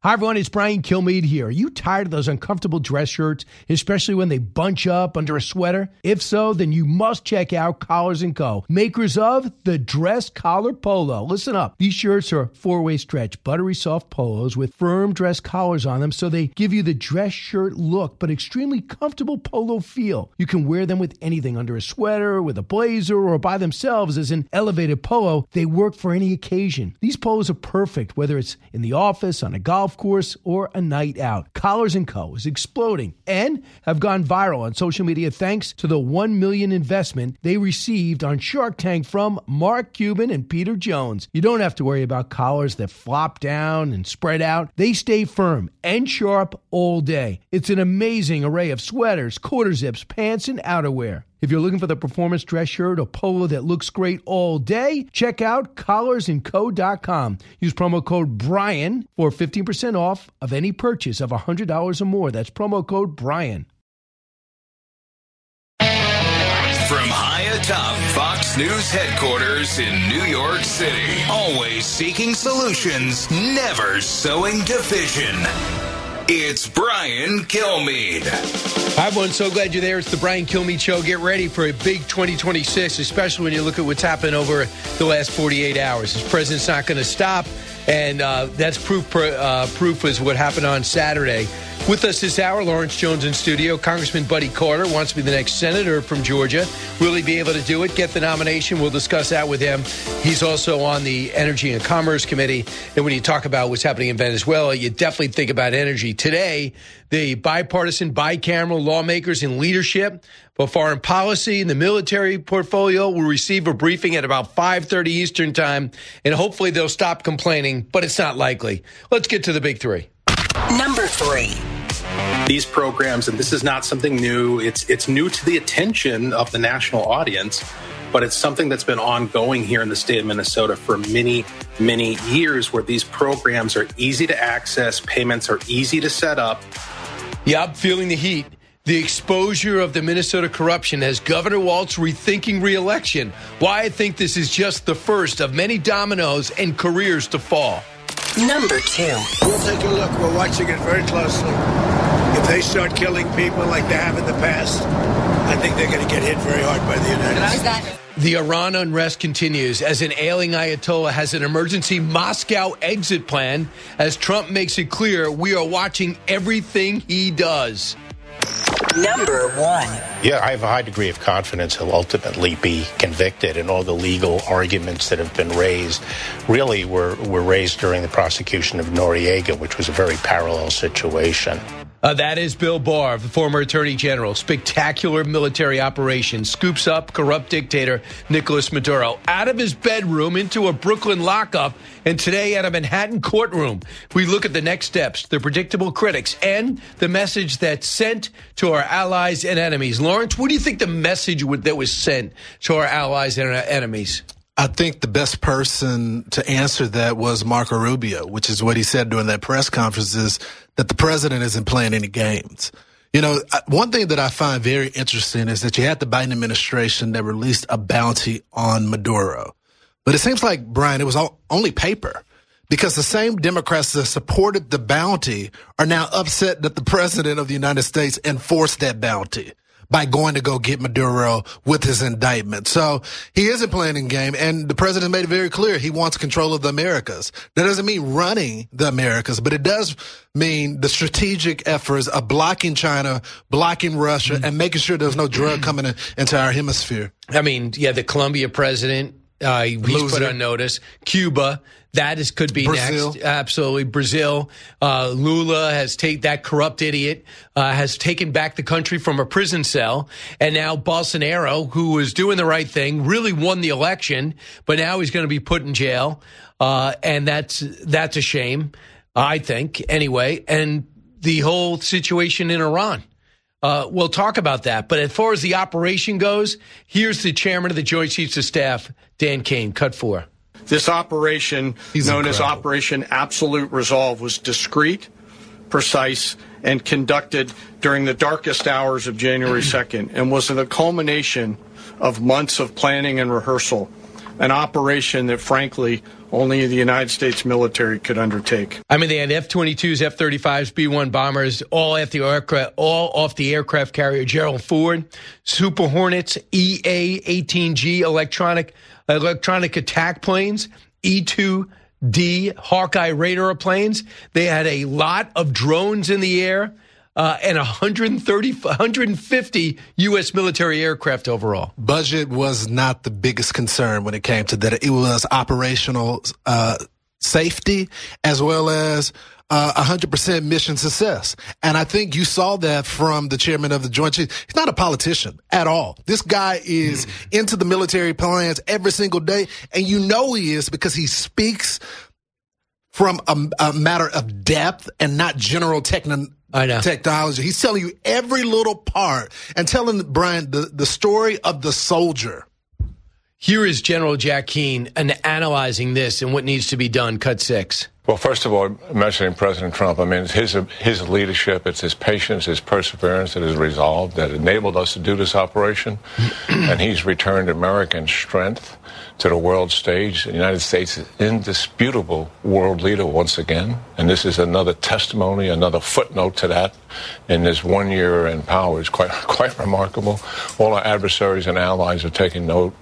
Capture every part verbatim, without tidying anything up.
Hi, everyone. It's Brian Kilmeade here. Are you tired of those uncomfortable dress shirts, especially when they bunch up under a sweater? If so, then you must check out Collars and Co., makers of the Dress Collar Polo. Listen up. These shirts are four-way stretch, buttery soft polos with firm dress collars on them, so they give you the dress shirt look, but extremely comfortable polo feel. You can wear them with anything, under a sweater, with a blazer, or by themselves as an elevated polo. They work for any occasion. These polos are perfect, whether it's in the office, on a golf course, or a night out. Collars and Co. is exploding and have gone viral on social media thanks to the one million dollars investment they received on Shark Tank from Mark Cuban and Peter Jones. You don't have to worry about collars that flop down and spread out. They stay firm and sharp all day. It's an amazing array of sweaters, quarter zips, pants, and outerwear. If you're looking for the performance dress shirt or polo that looks great all day, check out collars and co dot com. Use promo code Brian for fifteen percent off of any purchase of one hundred dollars or more. That's promo code Brian. From high atop Fox News headquarters in New York City, always seeking solutions, never sowing division. It's Brian Kilmeade. Hi, everyone. So glad you're there. It's the Brian Kilmeade Show. Get ready for a big twenty twenty-six, especially when you look at what's happened over the last forty-eight hours. This president's not going to stop, and uh, that's proof, uh, proof is what happened on Saturday. With us this hour, Lawrence Jones in studio. Congressman Buddy Carter wants to be the next senator from Georgia. Will he be able to do it? Get the nomination. We'll discuss that with him. He's also on the Energy and Commerce Committee. And when you talk about what's happening in Venezuela, you definitely think about energy. Today, the bipartisan, bicameral lawmakers in leadership for foreign policy and the military portfolio will receive a briefing at about five thirty Eastern time, and hopefully they'll stop complaining, but it's not likely. Let's get to the big three. Number three. These programs, and this is not something new, it's it's new to the attention of the national audience, but it's something that's been ongoing here in the state of Minnesota for many, many years, where these programs are easy to access, payments are easy to set up. Yeah, I'm feeling the heat. The exposure of the Minnesota corruption has Governor Walz rethinking re-election. Why I think this is just the first of many dominoes and careers to fall. Number two. We'll take a look. We're watching it very closely. If they start killing people like they have in the past, I think they're going to get hit very hard by the United States. The Iran unrest continues as an ailing Ayatollah has an emergency Moscow exit plan as Trump makes it clear we are watching everything he does. Number one. Yeah, I have a high degree of confidence he'll ultimately be convicted, and all the legal arguments that have been raised really were, were raised during the prosecution of Noriega, which was a very parallel situation. Uh, that is Bill Barr, the former attorney general. Spectacular military operation scoops up corrupt dictator Nicolas Maduro out of his bedroom into a Brooklyn lockup, and today at a Manhattan courtroom. We look at the next steps, the predictable critics, and the message that's sent to our allies and enemies. Lawrence, what do you think the message that was sent to our allies and our enemies? I think the best person to answer that was Marco Rubio, which is what he said during that press conference, is that the president isn't playing any games. You know, one thing that I find very interesting is that you had the Biden administration that released a bounty on Maduro. But it seems like, Brian, it was all, only paper, because the same Democrats that supported the bounty are now upset that the president of the United States enforced that bounty by going to go get Maduro with his indictment. So he isn't playing in game, and the president made it very clear he wants control of the Americas. That doesn't mean running the Americas, but it does mean the strategic efforts of blocking China, blocking Russia, and making sure there's no drug coming in, into our hemisphere. I mean, yeah, the Colombia president, uh, he's Loser. put on notice. Cuba, that is could be Brazil. next. Absolutely. Brazil. Uh, Lula has taken that corrupt idiot, uh, has taken back the country from a prison cell. And now Bolsonaro, who was doing the right thing, really won the election, but now he's going to be put in jail. Uh, and that's, that's a shame, I think, anyway. And the whole situation in Iran. Uh, we'll talk about that. But as far as the operation goes, here's the chairman of the Joint Chiefs of Staff, Dan Kane. Cut four. This operation, He's known incredible. as Operation Absolute Resolve, was discreet, precise, and conducted during the darkest hours of January second, and was the culmination of months of planning and rehearsal. an operation that, frankly, only the United States military could undertake. I mean, they had F twenty-twos, F thirty-fives, B one bombers, all off the aircraft, all off the aircraft carrier Gerald Ford, Super Hornets, E A eighteen G electronic electronic attack planes, E two D Hawkeye radar planes. They had a lot of drones in the air. Uh, and one hundred thirty, one hundred fifty U S military aircraft overall. Budget was not the biggest concern when it came to that. It was operational uh, safety as well as uh, one hundred percent mission success. And I think you saw that from the chairman of the Joint Chiefs. He's not a politician at all. This guy is mm. into the military plans every single day. And you know he is because he speaks from a, a matter of depth and not general techno- I know. technology. He's telling you every little part and telling Brian the, the story of the soldier. Here is General Jack Keane and analyzing this and what needs to be done. Cut six. Well, first of all, mentioning President Trump, I mean, it's his, his leadership, it's his patience, his perseverance, his resolve that enabled us to do this operation. And he's returned American strength to the world stage. The United States is indisputable world leader once again. And this is another testimony, another footnote to that in this one year in power. It's quite, quite remarkable. All our adversaries and allies are taking note.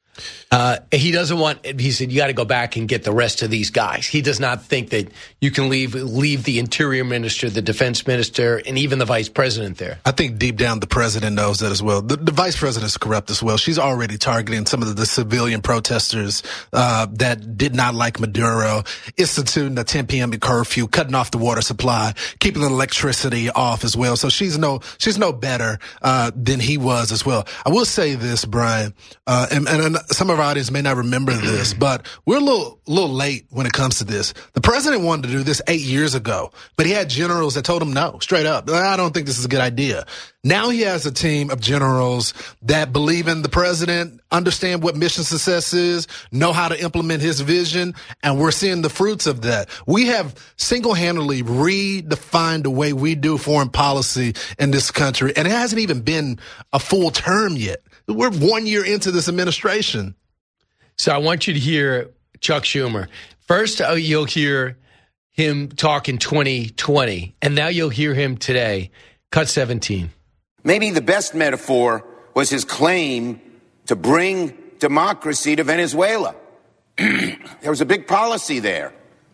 Uh, he doesn't want, he said, you got to go back and get the rest of these guys. He does not think that you can leave leave the interior minister, the defense minister, and even the vice president there. I think deep down the president knows that as well. The, the vice president is corrupt as well. She's already targeting some of the, the civilian protesters uh, that did not like Maduro, instituting a ten p.m. curfew, cutting off the water supply, keeping the electricity off as well. So she's no she's no better uh, than he was as well. I will say this, Brian, uh, and, and some of our audience may not remember this, but we're a little, little late when it comes to this. The president wanted to do this eight years ago, but he had generals that told him no, straight up. I don't think this is a good idea. Now he has a team of generals that believe in the president, understand what mission success is, know how to implement his vision, and we're seeing the fruits of that. We have single-handedly redefined the way we do foreign policy in this country, and it hasn't even been a full term yet. We're one year into this administration. So I want you to hear Chuck Schumer. First, uh, you'll hear him talk in twenty twenty, and now you'll hear him today. Cut seventeen. Maybe the best metaphor was his claim to bring democracy to Venezuela. There was a big policy there.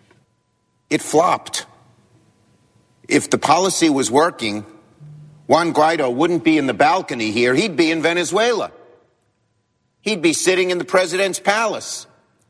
It flopped. If the policy was working, Juan Guaido wouldn't be in the balcony here. He'd be in Venezuela. He'd be sitting in the president's palace,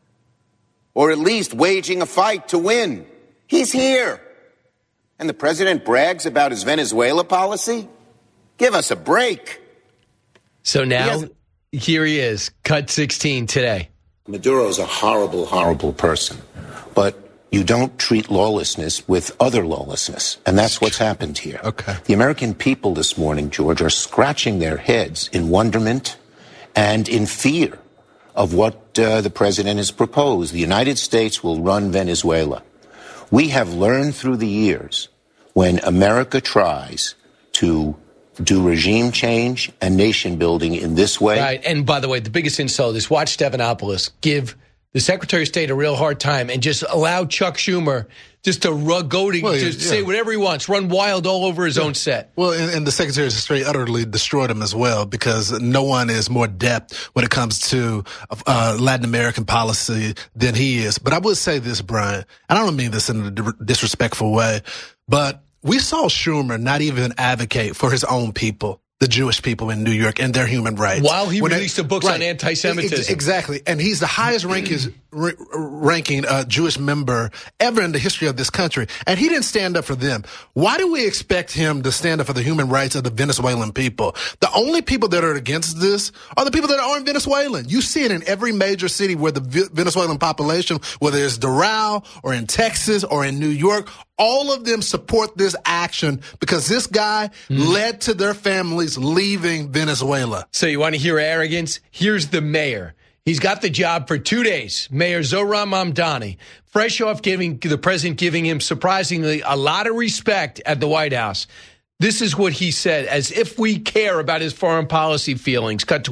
or at least waging a fight to win. He's here. And the president brags about his Venezuela policy? Give us a break. So now, he here he is, cut sixteen today. Maduro's a horrible, horrible person. But you don't treat lawlessness with other lawlessness. And that's what's happened here. Okay. The American people this morning, George, are scratching their heads in wonderment and in fear of what uh, the president has proposed. The United States will run Venezuela. We have learned through the years when America tries to do regime change and nation building in this way. Right. And by the way, the biggest insult is watch Stephanopoulos give the Secretary of State a real hard time and just allow Chuck Schumer just to rug, go to well, just yeah. say whatever he wants, run wild all over his yeah. own set. Well, and, and the Secretary of State utterly destroyed him as well, because no one is more adept when it comes to uh, Latin American policy than he is. But I would say this, Brian, and I don't mean this in a disrespectful way, but we saw Schumer not even advocate for his own people, the Jewish people in New York, and their human rights. While he when released it, the books right, on anti-Semitism. Ex- exactly. And he's the highest ranking, ranking uh, Jewish member ever in the history of this country. And he didn't stand up for them. Why do we expect him to stand up for the human rights of the Venezuelan people? The only people that are against this are the people that aren't Venezuelan. You see it in every major city where the v- Venezuelan population, whether it's Doral or in Texas or in New York, all of them support this action because this guy mm. led to their families leaving Venezuela. So you want to hear arrogance? Here's the mayor. He's got the job for two days. Mayor Zohran Mamdani, fresh off giving the president giving him surprisingly a lot of respect at the White House. This is what he said, as if we care about his foreign policy feelings. Cut twenty.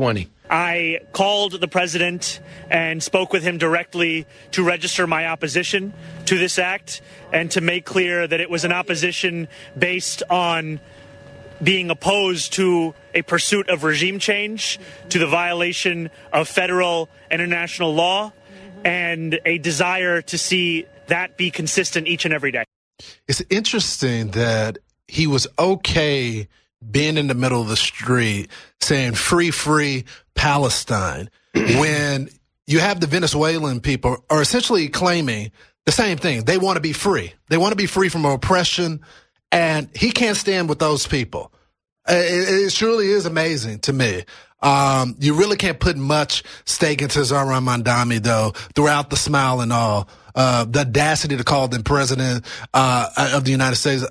I called the president and spoke with him directly to register my opposition to this act and to make clear that it was an opposition based on being opposed to a pursuit of regime change, to the violation of federal and international law, and a desire to see that be consistent each and every day. It's interesting that he was okay being in the middle of the street saying free, free Palestine when you have the Venezuelan people are essentially claiming the same thing. They want to be free. They want to be free from oppression, and he can't stand with those people. It, it truly is amazing to me. Um, you really can't put much stake into Zohran Mamdani, though, throughout the smile and all. Uh, the audacity to call the president uh, of the United States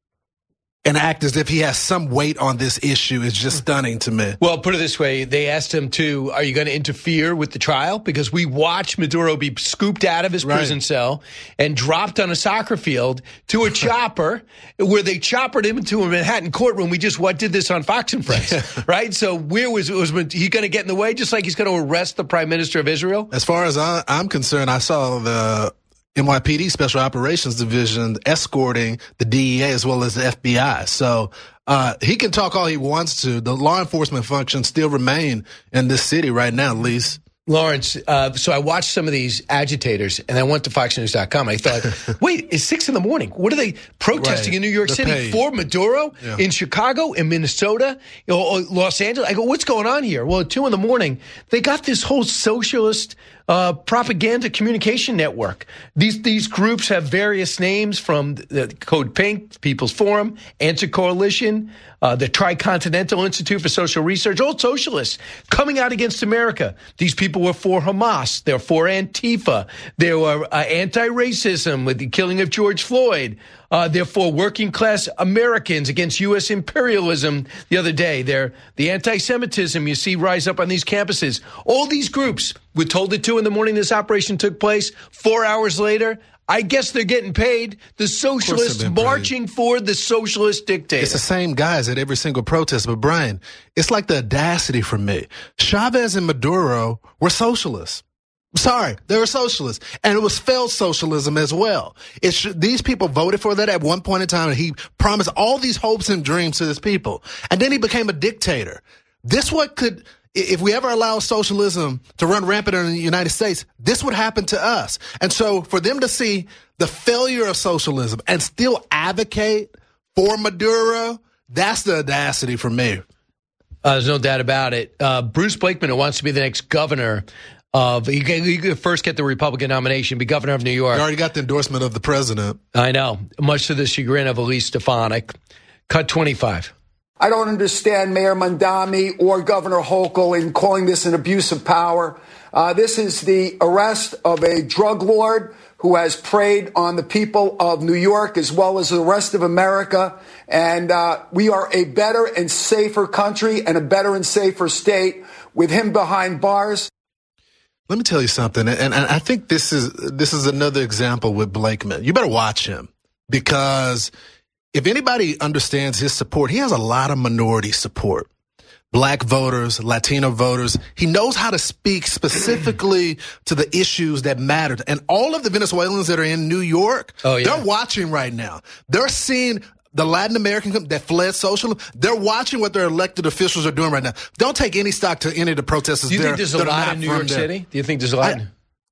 and act as if he has some weight on this issue is just stunning to me. Well, put it this way. They asked him to, are you going to interfere with the trial? Because we watched Maduro be scooped out of his Right. prison cell and dropped on a soccer field to a chopper where they choppered him into a Manhattan courtroom. We just what did this on Fox and Friends, right? So where was, was he going to get in the way, just like he's going to arrest the prime minister of Israel? As far as I, I'm concerned, I saw the N Y P D Special Operations Division escorting the D E A as well as the F B I. So uh, he can talk all he wants to. The law enforcement functions still remain in this city right now, at least. Lawrence, uh, so I watched some of these agitators, and I went to fox news dot com. I thought, wait, it's six in the morning. What are they protesting Right. in New York They're City paid. for Maduro, Yeah. in Chicago, in Minnesota, you know, or Los Angeles? I go, what's going on here? Well, at two in the morning, they got this whole socialist uh, propaganda communication network. These these groups have various names, from the Code Pink, People's Forum, Answer Coalition, uh, the Tricontinental Institute for Social Research, all socialists coming out against America. These people were for Hamas. They're for Antifa. They were uh, anti-racism with the killing of George Floyd. Uh, they're for working class Americans against U S imperialism the other day. They're the anti-Semitism you see rise up on these campuses. All these groups were told at two in the morning this operation took place. Four hours later, I guess they're getting paid. The socialists been paid. marching for the socialist dictator. It's the same guys at every single protest. But Brian, it's like the audacity for me. Chavez and Maduro were socialists. Sorry, they were socialists. And it was failed socialism as well. It sh- these people voted for that at one point in time, and he promised all these hopes and dreams to his people. And then he became a dictator. This what could, if we ever allow socialism to run rampant in the United States, this would happen to us. And so for them to see the failure of socialism and still advocate for Maduro, that's the audacity for me. Uh, there's no doubt about it. Uh, Bruce Blakeman, who wants to be the next governor of, he can, he can first get the Republican nomination, be governor of New York. He already got the endorsement of the president. I know, much to the chagrin of Elise Stefanik. Cut twenty-five. I don't understand Mayor Mamdani or Governor Hochul in calling this an abuse of power. Uh, this is the arrest of a drug lord who has preyed on the people of New York as well as the rest of America. And uh, we are a better and safer country and a better and safer state with him behind bars. Let me tell you something, and, and I think this is this is another example with Blakeman. You better watch him, because if anybody understands his support, he has a lot of minority support. Black voters, Latino voters. He knows how to speak specifically to the issues that matter. And all of the Venezuelans that are in New York, oh, yeah. they're watching right now. They're seeing the Latin American that fled socialism. They're watching what their elected officials are doing right now. Don't take any stock to any of the protesters. Do you there think there's a that are lot not in New from York there. City? Do you think there's a lot? I,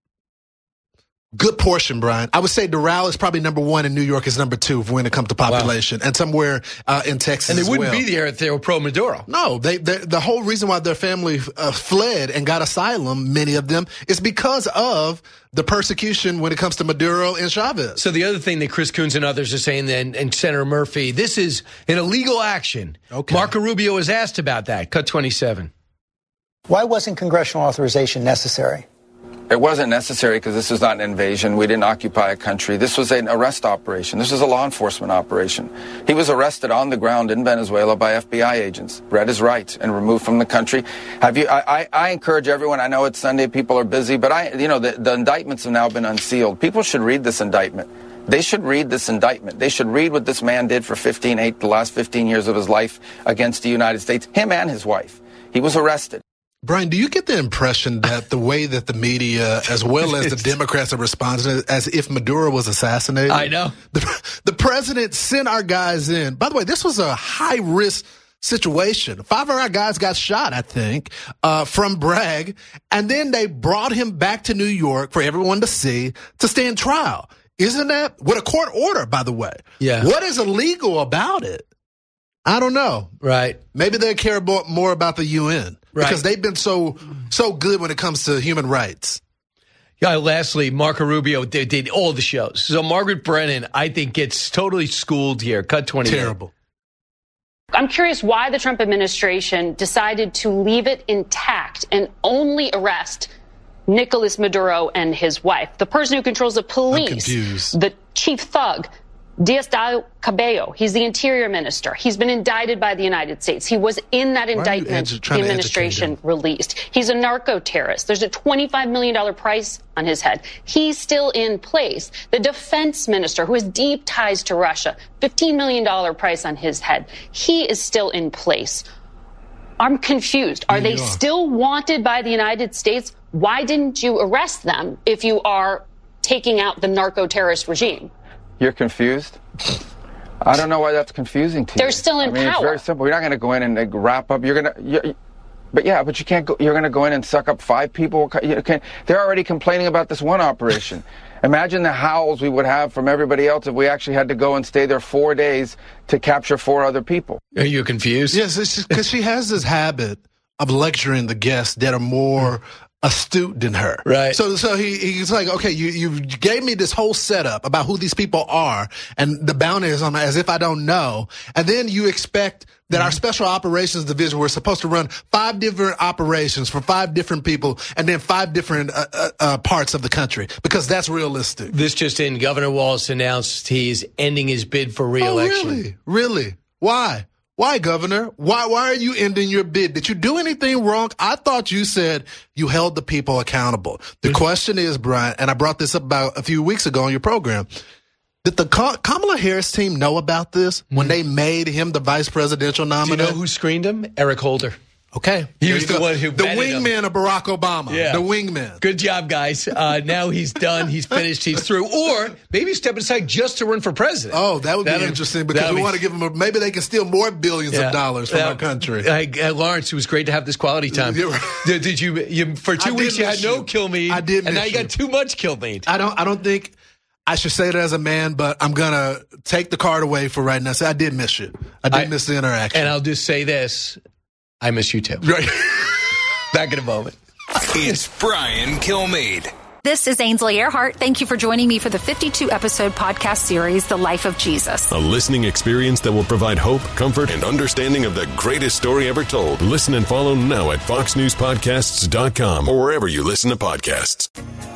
Good portion, Brian. I would say Doral is probably number one and New York is number two when it comes to population, wow. and somewhere uh, in Texas And they as wouldn't well. be there if they were pro-Maduro. No, they, they the whole reason why their family uh, fled and got asylum, many of them, is because of the persecution when it comes to Maduro and Chavez. So the other thing that Chris Coons and others are saying, then, and Senator Murphy, this is an illegal action. Okay. Marco Rubio was asked about that. Cut twenty-seven. Why wasn't congressional authorization necessary? It wasn't necessary because this is not an invasion. We didn't occupy a country. This was an arrest operation. This was a law enforcement operation. He was arrested on the ground in Venezuela by F B I agents, read his rights, and removed from the country. Have you? I, I, I encourage everyone. I know it's Sunday, people are busy, but I, you know, the, the indictments have now been unsealed. People should read this indictment. They should read this indictment. They should read what this man did for fifteen, eight, the last fifteen years of his life against the United States, him and his wife. He was arrested. Brian, do you get the impression that the way that the media, as well as the Democrats, are responding as if Maduro was assassinated? I know. The, the president sent our guys in. By the way, this was a high-risk situation. Five of our guys got shot, I think, uh, from Bragg, and then they brought him back to New York for everyone to see to stand trial. Isn't that with a court order, by the way? Yeah. What is illegal about it? I don't know. Right. Maybe they care more about the U N right. because they've been so so good when it comes to human rights. Yeah, lastly, Marco Rubio did, did all the shows. So Margaret Brennan, I think, gets totally schooled here. Cut twenty. Terrible. I'm curious why the Trump administration decided to leave it intact and only arrest Nicolas Maduro and his wife, the person who controls the police, the chief thug, Diosdado Cabello. He's the interior minister. He's been indicted by the United States. He was in that indictment the administration released. He's a narco terrorist. There's a twenty-five million dollars price on his head. He's still in place. The defense minister, who has deep ties to Russia, fifteen million dollars price on his head. He is still in place. I'm confused. Are they still wanted by the United States? Why didn't you arrest them if you are taking out the narco terrorist regime? You're confused? I don't know why that's confusing to you. They're still in I mean, power. It's very simple. You're not going to go in and like, wrap up. You're going to, you, but yeah, but you can't go. You're going to go in and suck up five people. You can, they're already complaining about this one operation. Imagine the howls we would have from everybody else if we actually had to go and stay there four days to capture four other people. Are you confused? Yes, because she has this habit of lecturing the guests that are more astute than her. Right. So so he he's like, okay, you, you gave me this whole setup about who these people are and the bounty is on as if I don't know. And then you expect that mm-hmm. our special operations division, we're supposed to run five different operations for five different people and then five different uh, uh, uh, parts of the country because that's realistic. This just in, Governor Walz announced he's ending his bid for re-election. Oh, really? Really? Why? Why, Governor? Why why are you ending your bid? Did you do anything wrong? I thought you said you held the people accountable. The question is, Brian, and I brought this up about a few weeks ago on your program, did the Kamala Harris team know about this when mm. they made him the vice presidential nominee? Do you know who screened him? Eric Holder. Okay. He was the go. one who The wingman him. of Barack Obama. Yeah. The wingman. Good job, guys. Uh, now he's done. He's finished. He's through. Or maybe step aside just to run for president. Oh, that would that'd, be interesting because we be, want to give them a, maybe they can steal more billions yeah, of dollars from that, our country. Uh, Lawrence, it was great to have this quality time. Right. Did, did you, you, for two I weeks you had you. no kill me. I did And now you you. got too much kill me. I don't, I don't think I should say that as a man, but I'm going to take the card away for right now. Say I did miss you. I did I, miss the interaction. And I'll just say this. I miss you too. Right. Back in a moment. It's Brian Kilmeade. This is Ainsley Earhart. Thank you for joining me for the fifty-two episode podcast series, The Life of Jesus. A listening experience that will provide hope, comfort, and understanding of the greatest story ever told. Listen and follow now at fox news podcasts dot com or wherever you listen to podcasts.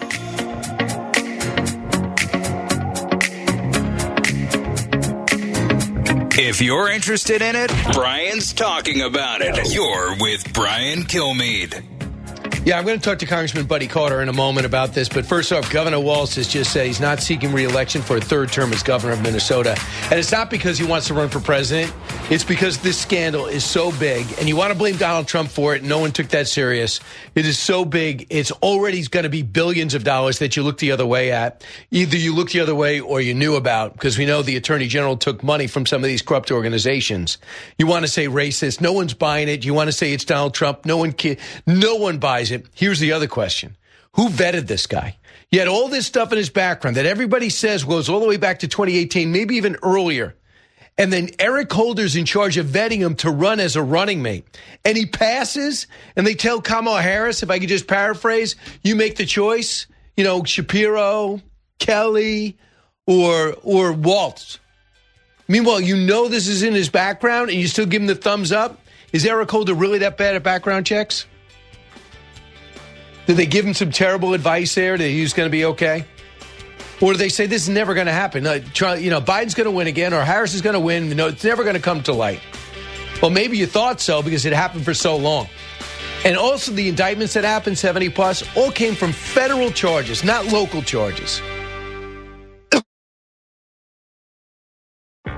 If you're interested in it, Brian's talking about it. You're with Brian Kilmeade. Yeah, I'm going to talk to Congressman Buddy Carter in a moment about this. But first off, Governor Walz has just said he's not seeking re-election for a third term as governor of Minnesota. And it's not because he wants to run for president. It's because this scandal is so big. And you want to blame Donald Trump for it. No one took that serious. It is so big. It's already going to be billions of dollars that you look the other way at. Either you look the other way or you knew about, because we know the attorney general took money from some of these corrupt organizations. You want to say racist. No one's buying it. You want to say it's Donald Trump. No one, no one buys it. Here's the other question. Who vetted this guy? He had all this stuff in his background that everybody says goes all the way back to twenty eighteen, maybe even earlier. And then Eric Holder's in charge of vetting him to run as a running mate. And he passes, and they tell Kamala Harris, if I could just paraphrase, you make the choice, you know, Shapiro, Kelly, or or Walz. Meanwhile, you know this is in his background, and you still give him the thumbs up? Is Eric Holder really that bad at background checks? Did they give him some terrible advice there that he was going to be okay? Or do they say this is never going to happen? Uh, try, you know, Biden's going to win again, or Harris is going to win. No, it's never going to come to light. Well, maybe you thought so because it happened for so long. And also the indictments that happened, seventy plus, all came from federal charges, not local charges.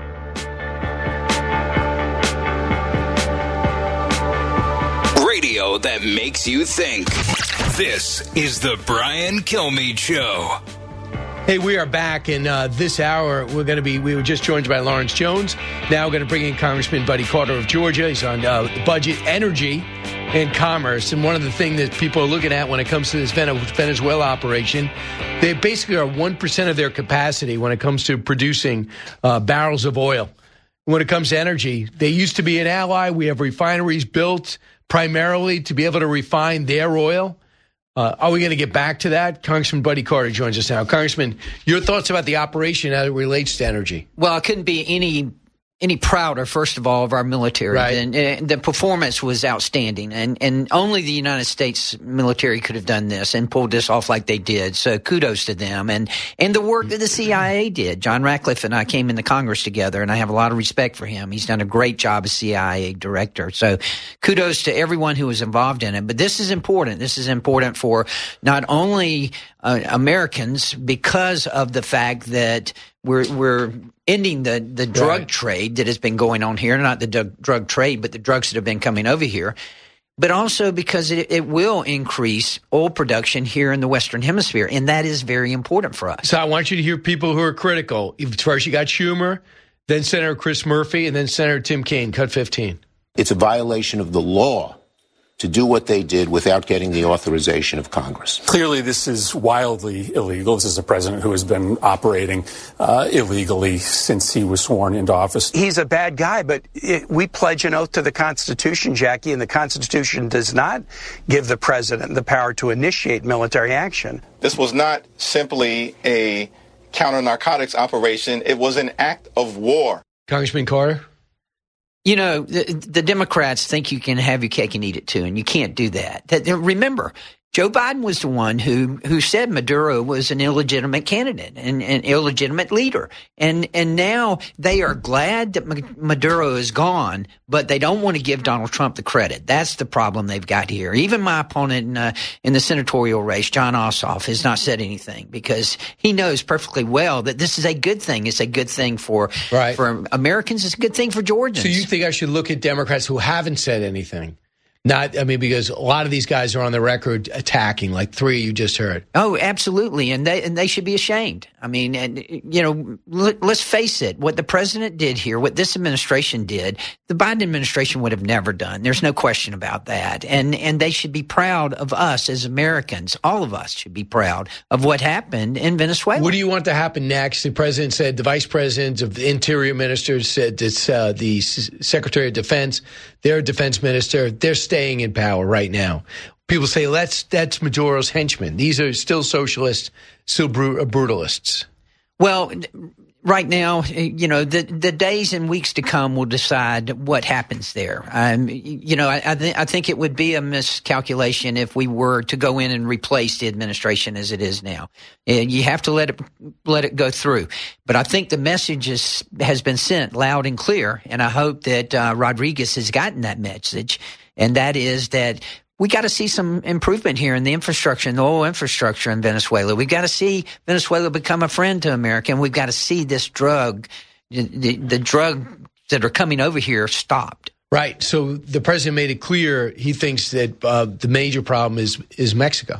Radio show that makes you think. This is the Brian Kilmeade Show. Hey, we are back, and uh, this hour we're going to be, we were just joined by Lawrence Jones. Now we're going to bring in Congressman Buddy Carter of Georgia. He's on uh, budget, energy, and commerce. And one of the things that people are looking at when it comes to this Venezuela operation, they basically are one percent of their capacity when it comes to producing uh, barrels of oil. When it comes to energy, they used to be an ally. We have refineries built primarily to be able to refine their oil. Uh, are we going to get back to that? Congressman Buddy Carter joins us now. Congressman, your thoughts about the operation as it relates to energy? Well, I couldn't be any any prouder, first of all, of our military. Right. And, and the performance was outstanding. And, and only the United States military could have done this and pulled this off like they did. So kudos to them. And, and the work that the C I A did. John Ratcliffe and I came into Congress together, and I have a lot of respect for him. He's done a great job as C I A director. So kudos to everyone who was involved in it. But this is important. This is important for not only uh, Americans because of the fact that we're we're ending the, the drug right. trade that has been going on here, not the drug, drug trade, but the drugs that have been coming over here, but also because it, it will increase oil production here in the Western Hemisphere, and that is very important for us. So I want you to hear people who are critical. First you got Schumer, then Senator Chris Murphy, and then Senator Tim Kaine. Cut fifteen. It's a violation of the law to do what they did without getting the authorization of Congress. Clearly, this is wildly illegal. This is a president who has been operating uh, illegally since he was sworn into office. He's a bad guy, but it, we pledge an oath to the Constitution, Jackie, and the Constitution does not give the president the power to initiate military action. This was not simply a counter-narcotics operation. It was an act of war. Congressman Carter? You know, the, the Democrats think you can have your cake and eat it too, and you can't do that. that remember, Joe Biden was the one who who said Maduro was an illegitimate candidate and an illegitimate leader. And and now they are glad that Maduro is gone, but they don't want to give Donald Trump the credit. That's the problem they've got here. Even my opponent in, uh, in the senatorial race, John Ossoff, has not said anything because he knows perfectly well that this is a good thing. It's a good thing for, right. for Americans. It's a good thing for Georgians. So you think I should look at Democrats who haven't said anything? Not, I mean, because a lot of these guys are on the record attacking, like three you just heard. Oh, absolutely, and they and they should be ashamed. I mean, and you know, let, let's face it. What the president did here, what this administration did, the Biden administration would have never done. There's no question about that. And and they should be proud of us as Americans. All of us should be proud of what happened in Venezuela. What do you want to happen next? The president said, the vice president of the interior minister said, this, uh, the secretary of defense, their defense minister, they're staying in power right now. People say, that's that's Maduro's henchmen. These are still socialists, still bru- brutalists. Well, right now, you know, the the days and weeks to come will decide what happens there. Um, you know, I I, th- I think it would be a miscalculation if we were to go in and replace the administration as it is now. And you have to let it let it go through. But I think the message is, has been sent loud and clear, and I hope that uh, Rodriguez has gotten that message, and that is that we got to see some improvement here in the infrastructure, in the oil infrastructure in Venezuela. We've got to see Venezuela become a friend to America, and we've got to see this drug, the, the drugs that are coming over here, stopped. Right. So the president made it clear he thinks that uh, the major problem is is Mexico.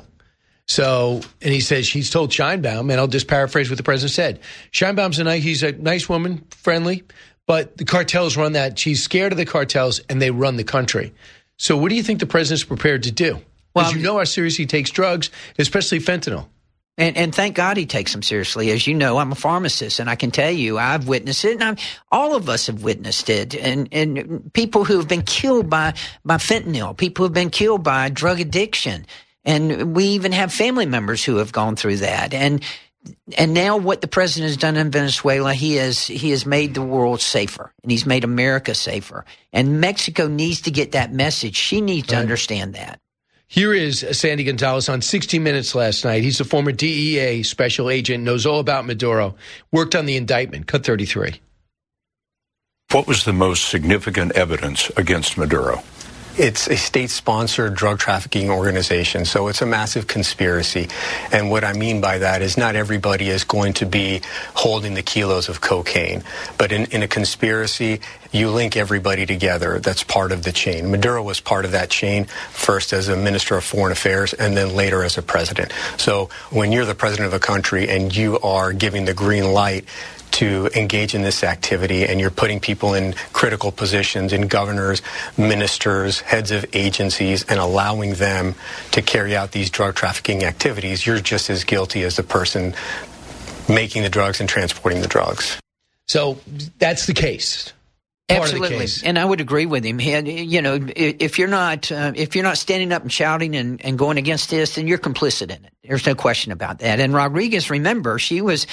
So, and he says he's told Sheinbaum, and I'll just paraphrase what the president said. Sheinbaum's a nice, he's a nice woman, friendly, but the cartels run that. She's scared of the cartels, and they run the country. So what do you think the president's prepared to do? Because well, you know how seriously he takes drugs, especially fentanyl. And, and thank God he takes them seriously. As you know, I'm a pharmacist, and I can tell you I've witnessed it, and I'm, all of us have witnessed it. And, and people who have been killed by, by fentanyl, people who have been killed by drug addiction. And we even have family members who have gone through that. And And now what the president has done in Venezuela, he has he has made the world safer, and he's made America safer. And Mexico needs to get that message. She needs to right. understand that. Here is Sandy Gonzalez on sixty minutes last night. He's a former D E A special agent, knows all about Maduro, worked on the indictment. Cut thirty-three. What was the most significant evidence against Maduro? it's a state-sponsored drug trafficking organization, so it's a massive conspiracy. And what I mean by that is not everybody is going to be holding the kilos of cocaine. But in, in a conspiracy, you link everybody together that's part of the chain. Maduro was part of that chain, first as a minister of foreign affairs and then later as a president. So when you're the president of a country and you are giving the green light to engage in this activity, and you're putting people in critical positions, in governors, ministers, heads of agencies, and allowing them to carry out these drug trafficking activities, you're just as guilty as the person making the drugs and transporting the drugs. So that's the case. Absolutely, and I would agree with him. He had, you know, if you're not uh, if you're not standing up and shouting and, and going against this, then you're complicit in it. There's no question about that. And Rodriguez, remember, she was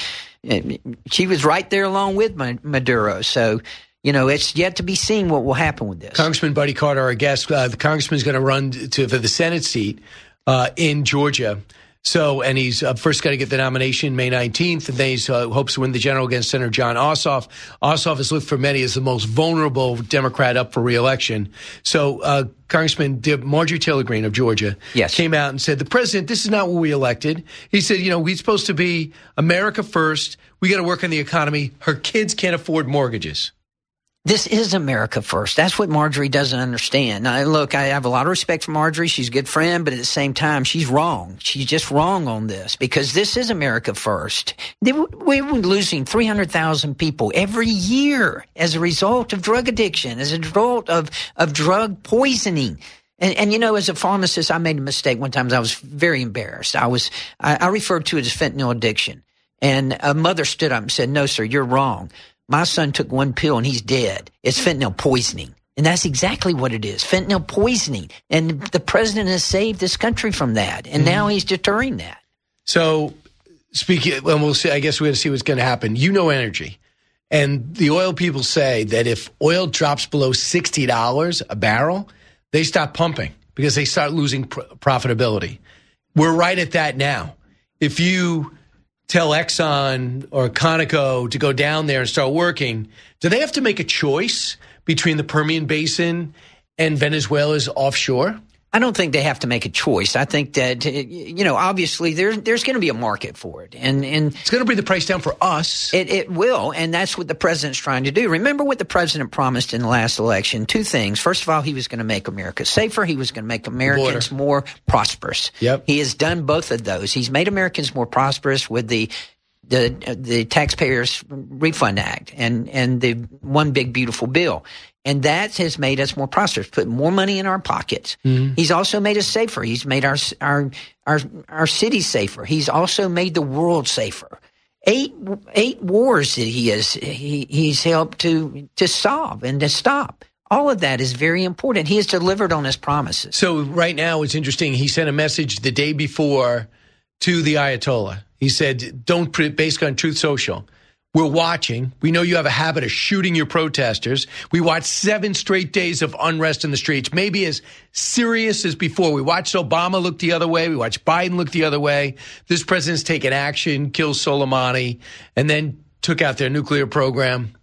she was right there along with Maduro. So, you know, it's yet to be seen what will happen with this. Congressman Buddy Carter, our guest, uh, the congressman's going to run to for the Senate seat uh, in Georgia. So, and he's uh, first got to get the nomination May nineteenth, and then he uh, hopes to win the general against Senator John Ossoff. Ossoff is looked for many as the most vulnerable Democrat up for re-election. So, uh, Congressman Marjorie Taylor Greene of Georgia yes. came out and said, the president, this is not what we elected. He said, you know, we're supposed to be America first. We got to work on the economy. Her kids can't afford mortgages. This is America first. That's what Marjorie doesn't understand. Now, look, I have a lot of respect for Marjorie. She's a good friend, but at the same time, she's wrong. She's just wrong on this because this is America first. We're losing three hundred thousand people every year as a result of drug addiction, as a result of, of drug poisoning. And, and, you know, as a pharmacist, I made a mistake one time. I was very embarrassed. I was, I, I referred to it as fentanyl addiction. And a mother stood up and said, no, sir, you're wrong. My son took one pill and he's dead. It's fentanyl poisoning. And that's exactly what it is, fentanyl poisoning. And the president has saved this country from that. And mm-hmm. now he's deterring that. So, speaking, and we'll see, I guess we're going to see what's going to happen. You know energy. And the oil people say that if oil drops below sixty dollars a barrel, they stop pumping because they start losing pr- profitability. We're right at that now. If you tell Exxon or Conoco to go down there and start working, do they have to make a choice between the Permian Basin and Venezuela's offshore? I don't think they have to make a choice. I think that, you know, obviously there, there's going to be a market for it. And, and it's going to bring the price down for us. It, it will, and that's what the president's trying to do. Remember what the president promised in the last election? Two things. First of all, he was going to make America safer. He was going to make Americans Border. more prosperous. Yep. He has done both of those. He's made Americans more prosperous with the the the Taxpayers Refund Act and, and the One Big Beautiful Bill. And that has made us more prosperous, put more money in our pockets. Mm-hmm. He's also made us safer. He's made our our our our cities safer. He's also made the world safer. Eight eight wars that he has he, he's helped to to solve and to stop. All of that is very important. He has delivered on his promises. So right now it's interesting. He sent a message the day before to the Ayatollah. He said, "Don't put it based on Truth Social. We're watching. We know you have a habit of shooting your protesters. We watched seven straight days of unrest in the streets, maybe as serious as before. We watched Obama look the other way. We watched Biden look the other way. This president's taken action, killed Soleimani, and then took out their nuclear program."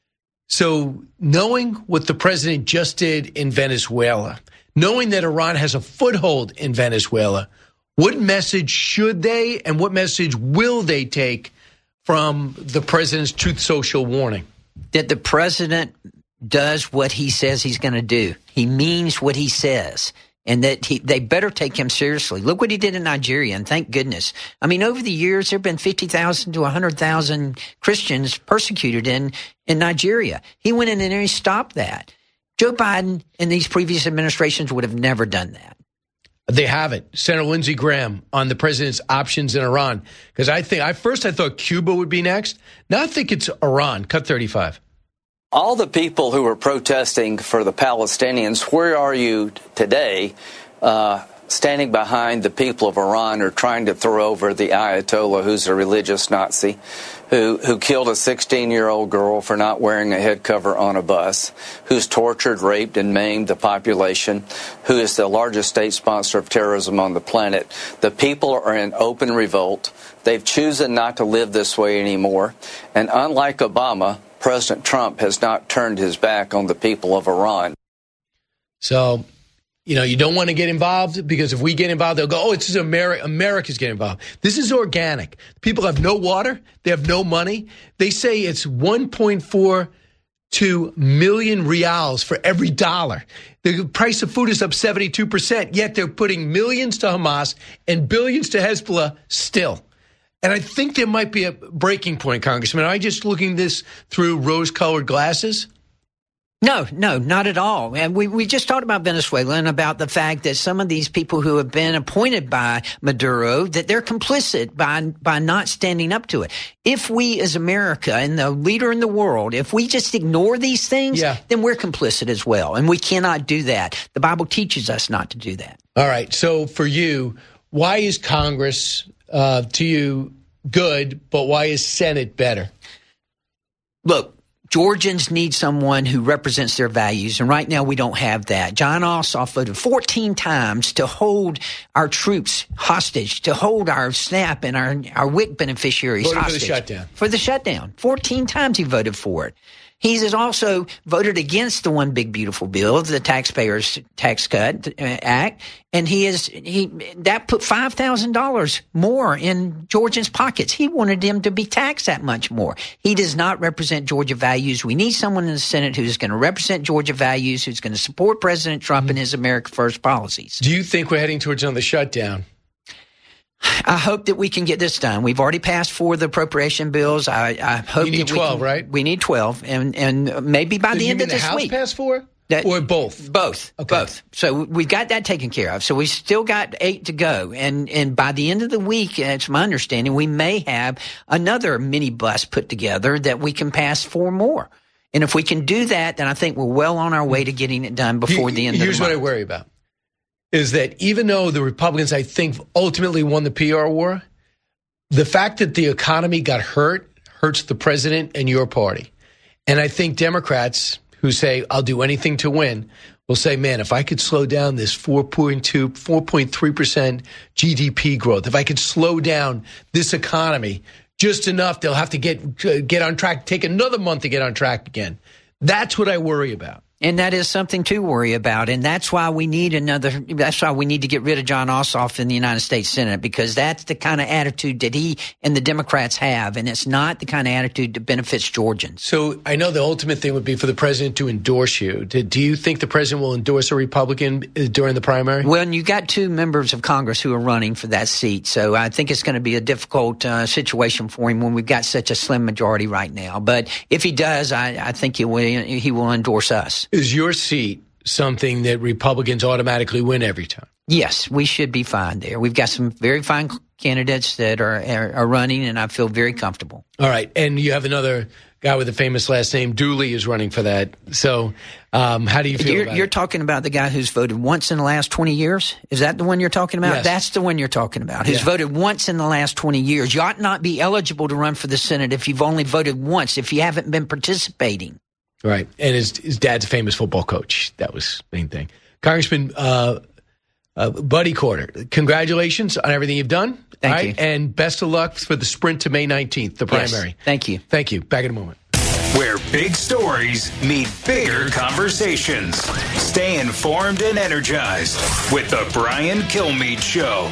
So knowing what the president just did in Venezuela, knowing that Iran has a foothold in Venezuela, what message should they and what message will they take from the president's Truth Social warning? That the president does what he says he's going to do. He means what he says. And that he, they better take him seriously. Look what he did in Nigeria, and thank goodness. I mean, over the years, there have been fifty thousand to one hundred thousand Christians persecuted in, in Nigeria. He went in and he stopped that. Joe Biden and these previous administrations would have never done that. They haven't. Senator Lindsey Graham on the president's options in Iran. Because I think, I first I thought Cuba would be next. Now I think it's Iran. Cut thirty-five. All the people who are protesting for the Palestinians, where are you today uh, standing behind the people of Iran who are trying to throw over the Ayatollah, who's a religious Nazi, who, who killed a sixteen-year-old girl for not wearing a head cover on a bus, who's tortured, raped, and maimed the population, who is the largest state sponsor of terrorism on the planet. The people are in open revolt. They've chosen not to live this way anymore. And unlike Obama, President Trump has not turned his back on the people of Iran. So you know, you don't want to get involved because if we get involved, they'll go, oh, it's just Ameri- America's getting involved. This is organic. People have no water. They have no money. They say it's one point four two million reals for every dollar. The price of food is up seventy-two percent, yet they're putting millions to Hamas and billions to Hezbollah still. And I think there might be a breaking point, Congressman. Am I just looking this through rose-colored glasses? No, no, not at all. And we, we just talked about Venezuela and about the fact that some of these people who have been appointed by Maduro, that they're complicit by by not standing up to it. If we as America and the leader in the world, if we just ignore these things, yeah. then we're complicit as well. And we cannot do that. The Bible teaches us not to do that. All right. So for you, why is Congress, uh, to you, good, but why is Senate better? Look. Georgians need someone who represents their values, and right now we don't have that. John Ossoff voted fourteen times to hold our troops hostage, to hold our SNAP and our, our W I C beneficiaries voted hostage. For the shutdown. For the shutdown. fourteen times he voted for it. He's also voted against the One Big Beautiful Bill, the Taxpayers Tax Cut Act, and he is he that put five thousand dollars more in Georgians' pockets. He wanted them to be taxed that much more. He does not represent Georgia values. We need someone in the Senate who's going to represent Georgia values, who's going to support President Trump mm-hmm. and his America First policies. Do you think we're heading towards another shutdown? I hope that we can get this done. We've already passed four of the appropriation bills. I, I hope you need that twelve, we can, right? We need twelve, and and maybe by so the end of the this House week. Pass four? That, or both? Both. Okay. Both. So we've got that taken care of. So we still got eight to go. And and by the end of the week, it's my understanding, we may have another mini bus put together that we can pass four more. And if we can do that, then I think we're well on our way to getting it done before you, the end of the month. Here's what I worry about, is that even though the Republicans, I think, ultimately won the P R war, the fact that the economy got hurt hurts the president and your party. And I think Democrats who say, I'll do anything to win, will say, man, if I could slow down this four point two, four point three percent G D P growth, if I could slow down this economy just enough, they'll have to get get on track, take another month to get on track again. That's what I worry about. And that is something to worry about. And that's why we need another, that's why we need to get rid of John Ossoff in the United States Senate, because that's the kind of attitude that he and the Democrats have. And it's not the kind of attitude that benefits Georgians. So I know the ultimate thing would be for the president to endorse you. Do you think the president will endorse a Republican during the primary? Well, you got two members of Congress who are running for that seat. So I think it's going to be a difficult uh, situation for him when we've got such a slim majority right now. But if he does, I, I think he will, he will endorse us. Is your seat something that Republicans automatically win every time? Yes, we should be fine there. We've got some very fine candidates that are, are, are running, and I feel very comfortable. All right. And you have another guy with a famous last name, Dooley, is running for that. So um, how do you feel you're, about You're it? talking about the guy who's voted once in the last twenty years? Is that the one you're talking about? Yes. That's the one you're talking about, who's yeah. voted once in the last twenty years. You ought not be eligible to run for the Senate if you've only voted once, if you haven't been participating. Right. And his, his dad's a famous football coach. That was the main thing. Congressman uh, uh, Buddy Corder, congratulations on everything you've done. Thank right? you. And best of luck for the sprint to May nineteenth, the primary. Yes. Thank you. Thank you. Back in a moment. Where big stories meet bigger conversations. Stay informed and energized with the Brian Kilmeade Show.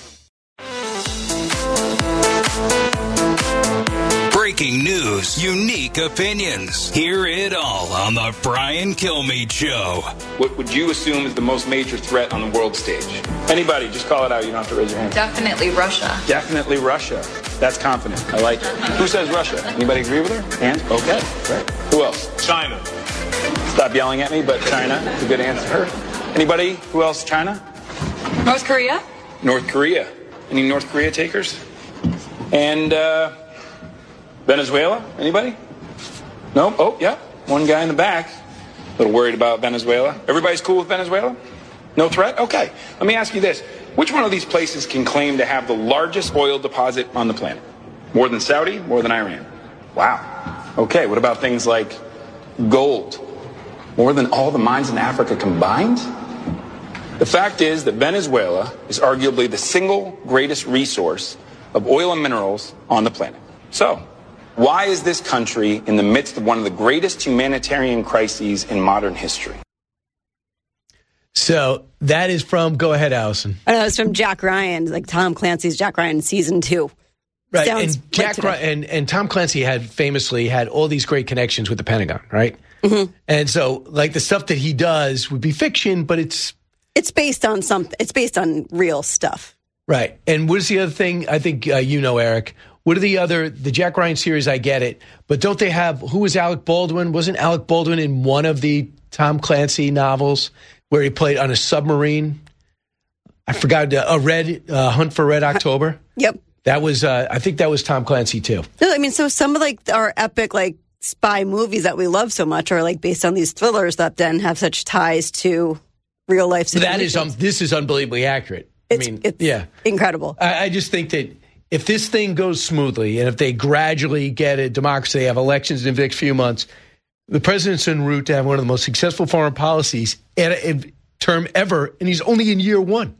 Breaking news, unique opinions. Hear it all on the Brian Kilmeade Show. What would you assume is the most major threat on the world stage? Anybody, just call it out. You don't have to raise your hand. Definitely Russia. Definitely Russia. That's confident. I like it. Who says Russia? Anybody agree with her? Hands? Okay. Great. Who else? China. Stop yelling at me, but China is a good answer. Anybody? Who else? China? North Korea. North Korea. Any North Korea takers? And, uh... Venezuela? Anybody? No? Oh, yeah. One guy in the back. A little worried about Venezuela. Everybody's cool with Venezuela? No threat? Okay. Let me ask you this. Which one of these places can claim to have the largest oil deposit on the planet? More than Saudi? More than Iran? Wow. Okay. What about things like gold? More than all the mines in Africa combined? The fact is that Venezuela is arguably the single greatest resource of oil and minerals on the planet. So, why is this country in the midst of one of the greatest humanitarian crises in modern history? So that is from, go ahead, Allison. I know, it's from Jack Ryan, like Tom Clancy's Jack Ryan season two. Right, Sounds and Jack like Ryan, and, and Tom Clancy had famously had all these great connections with the Pentagon, right? Mm-hmm. And so, like, the stuff that he does would be fiction, but it's... It's based on something. It's based on real stuff. Right. And what is the other thing? I think uh, you know, Eric. What are the other, the Jack Ryan series, I get it, but don't they have, who was Alec Baldwin? Wasn't Alec Baldwin in one of the Tom Clancy novels where he played on a submarine? I forgot, uh, a Red, uh, Hunt for Red October? Yep. That was, uh, I think that was Tom Clancy too. No, I mean, so some of like our epic like spy movies that we love so much are like based on these thrillers that then have such ties to real life situations. That is, um, this is unbelievably accurate. It's, I mean, it's yeah. incredible. I, I just think that if this thing goes smoothly and if they gradually get a democracy, they have elections in the next few months, the president's en route to have one of the most successful foreign policies in a term ever, and he's only in year one.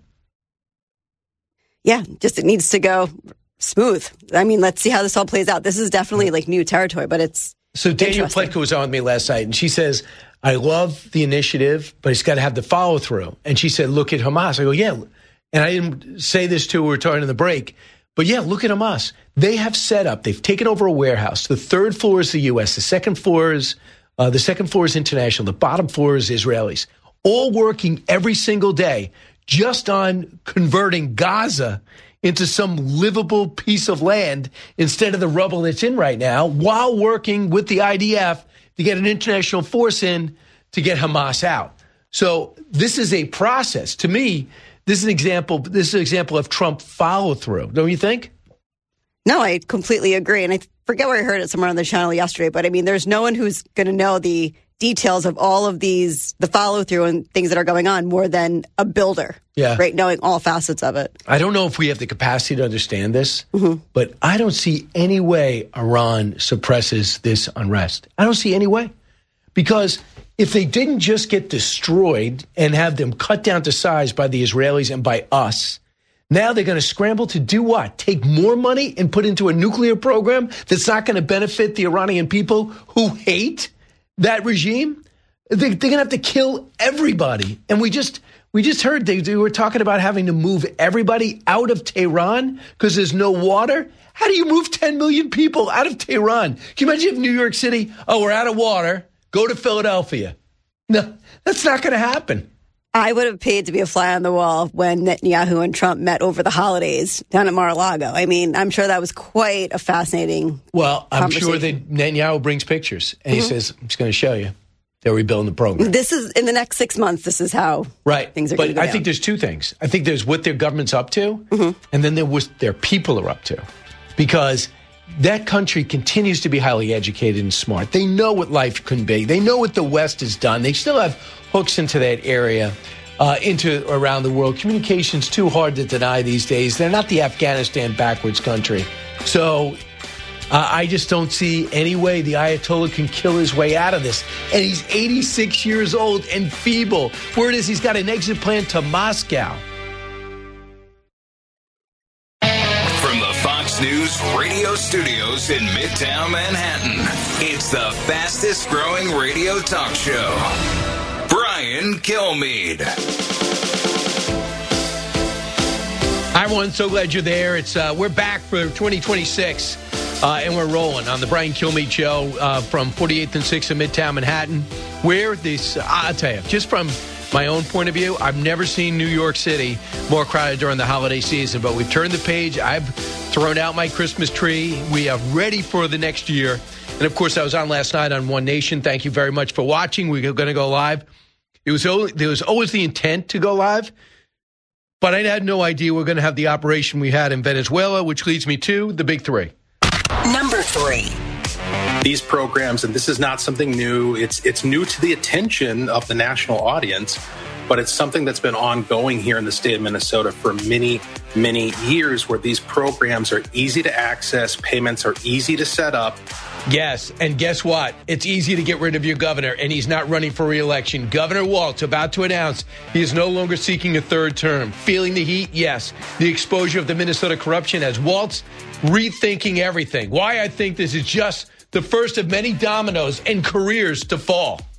Yeah, just it needs to go smooth. I mean, let's see how this all plays out. This is definitely like new territory, but it's So Daniel Pletko was on with me last night, and she says, I love the initiative, but it's got to have the follow-through. And she said, look at Hamas. I go, yeah. And I didn't say this to her, we were talking in the break, but yeah, look at Hamas. They have set up, they've taken over a warehouse. The third floor is the U S, the second floor is uh, the second floor is international, the bottom floor is Israelis, all working every single day just on converting Gaza into some livable piece of land instead of the rubble it's in right now, while working with the I D F to get an international force in to get Hamas out. So this is a process. To me, this is an example. This is an example of Trump follow through. Don't you think? No, I completely agree. And I forget where I heard it somewhere on the channel yesterday, but I mean, there's no one who's going to know the details of all of these, the follow through and things that are going on more than a builder. Yeah. Right. Knowing all facets of it. I don't know if we have the capacity to understand this, mm-hmm. but I don't see any way Iran suppresses this unrest. I don't see any way. Because if they didn't just get destroyed and have them cut down to size by the Israelis and by us, now they're going to scramble to do what? Take more money and put into a nuclear program that's not going to benefit the Iranian people who hate that regime? They, they're going to have to kill everybody. And we just we just heard they, they were talking about having to move everybody out of Tehran because there's no water. How do you move ten million people out of Tehran? Can you imagine if New York City, oh, we're out of water, go to Philadelphia? No, that's not going to happen. I would have paid to be a fly on the wall when Netanyahu and Trump met over the holidays down at Mar-a-Lago. I mean, I'm sure that was quite a fascinating Well, I'm sure that Netanyahu brings pictures, and mm-hmm. he says, I'm just going to show you. They're rebuilding the program. This is, in the next six months, this is how right. things are but going to go I down. think there's two things. I think there's what their government's up to, mm-hmm. and then there was their people are up to. Because that country continues to be highly educated and smart. They know what life can be. They know what the West has done. They still have hooks into that area, uh, into around the world. Communication's too hard to deny these days. They're not the Afghanistan backwards country. So uh, I just don't see any way the Ayatollah can kill his way out of this. And he's eighty-six years old and feeble. Word is he's got an exit plan to Moscow. From the Fox News radio studios in Midtown Manhattan, it's the fastest growing radio talk show. Brian Kilmeade. Hi, everyone. So glad you're there. It's uh, we're back for twenty twenty-six, uh, and we're rolling on the Brian Kilmeade Show uh, from forty-eighth and sixth in Midtown Manhattan, where this, uh, I'll tell you, just from my own point of view, I've never seen New York City more crowded during the holiday season, but we've turned the page. I've thrown out my Christmas tree. We are ready for the next year. And, of course, I was on last night on One Nation. Thank you very much for watching. We're going to go live. It was only, there was always the intent to go live, but I had no idea we we're going to have the operation we had in Venezuela, which leads me to the big three. Number three. These programs, and this is not something new, it's it's new to the attention of the national audience, but it's something that's been ongoing here in the state of Minnesota for many, many years, where these programs are easy to access, payments are easy to set up. Yes, and guess what? It's easy to get rid of your governor, and he's not running for re-election. Governor Walz about to announce he is no longer seeking a third term. Feeling the heat? Yes. The exposure of the Minnesota corruption has Walz rethinking everything. Why I think this is just the first of many dominoes and careers to fall.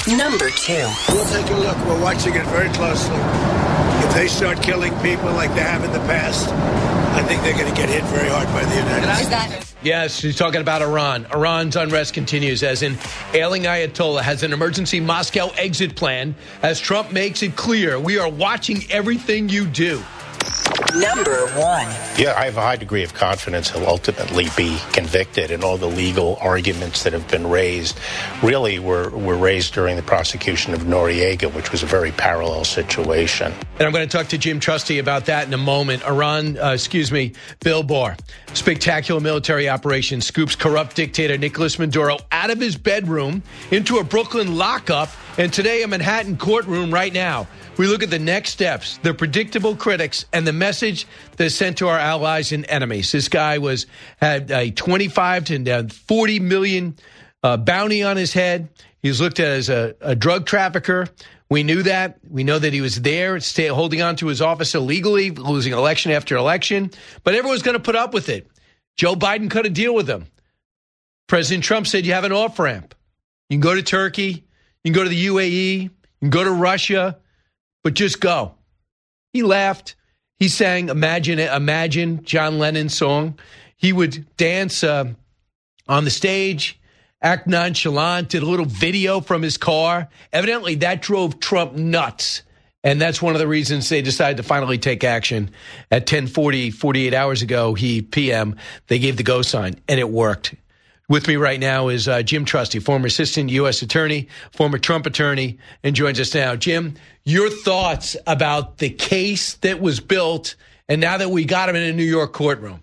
Number two. We'll take a look. We're watching it very closely. If they start killing people like they have in the past, I think they're going to get hit very hard by the United States. Yes, she's talking about Iran. Iran's unrest continues as an ailing Ayatollah has an emergency Moscow exit plan as Trump makes it clear we are watching everything you do. Number one. Yeah, I have a high degree of confidence he'll ultimately be convicted, and all the legal arguments that have been raised really were, were raised during the prosecution of Noriega, which was a very parallel situation. And I'm going to talk to Jim Trusty about that in a moment. Iran, uh, excuse me, Bill Barr. Spectacular military operation scoops corrupt dictator Nicolas Maduro out of his bedroom into a Brooklyn lockup, and today a Manhattan courtroom right now. We look at the next steps, the predictable critics, and the message that's sent to our allies and enemies. This guy was had a twenty-five to forty million uh, bounty on his head. He was looked at as a, a drug trafficker. We knew that. We know that he was there, stay, holding on to his office illegally, losing election after election. But everyone's going to put up with it. Joe Biden cut a deal with him. President Trump said you have an off-ramp. You can go to Turkey. You can go to the U A E. You can go to Russia. But just go. He laughed. He sang Imagine, Imagine, John Lennon's song. He would dance uh, on the stage, act nonchalant, did a little video from his car. Evidently, that drove Trump nuts. And that's one of the reasons they decided to finally take action. At ten forty, forty-eight hours ago, he P M, they gave the go sign, and it worked. With me right now is uh, Jim Trusty, former assistant U S attorney, former Trump attorney, and joins us now. Jim, your thoughts about the case that was built, and now that we got him in a New York courtroom.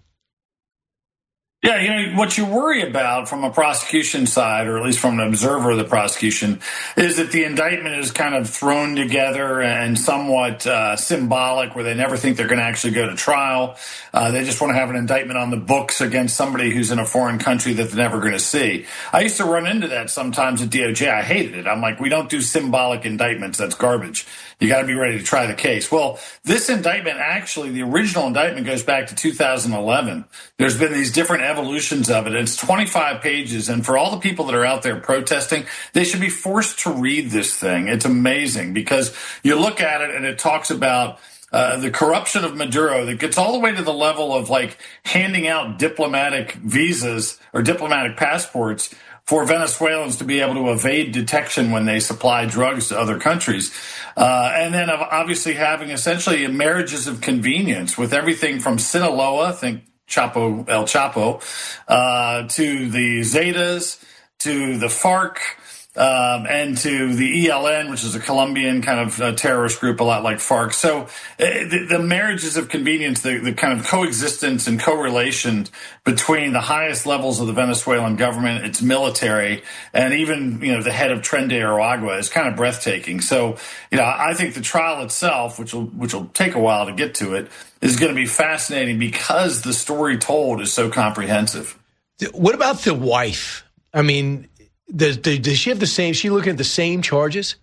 Yeah, you know, what you worry about from a prosecution side, or at least from an observer of the prosecution, is that the indictment is kind of thrown together and somewhat uh, symbolic, where they never think they're going to actually go to trial. Uh, they just want to have an indictment on the books against somebody who's in a foreign country that they're never going to see. I used to run into that sometimes at D O J. I hated it. I'm like, we don't do symbolic indictments. That's garbage. You got to be ready to try the case. Well, this indictment, actually, the original indictment goes back to two thousand eleven. There's been these different evolutions of it. It's twenty-five pages. And for all the people that are out there protesting, they should be forced to read this thing. It's amazing because you look at it and it talks about Uh, the corruption of Maduro that gets all the way to the level of like handing out diplomatic visas or diplomatic passports for Venezuelans to be able to evade detection when they supply drugs to other countries. Uh, and then obviously having essentially marriages of convenience with everything from Sinaloa, think Chapo, El Chapo, uh, to the Zetas, to the FARC, Um, and to the E L N, which is a Colombian kind of uh, terrorist group, a lot like FARC. So uh, the, the marriages of convenience, the, the kind of coexistence and correlation between the highest levels of the Venezuelan government, its military, and even, you know, the head of Tren de Aragua is kind of breathtaking. So, you know, I think the trial itself, which will, which will take a while to get to it, is going to be fascinating because the story told is so comprehensive. What about the wife? I mean, Does, does she have the same, is she looking at the same charges?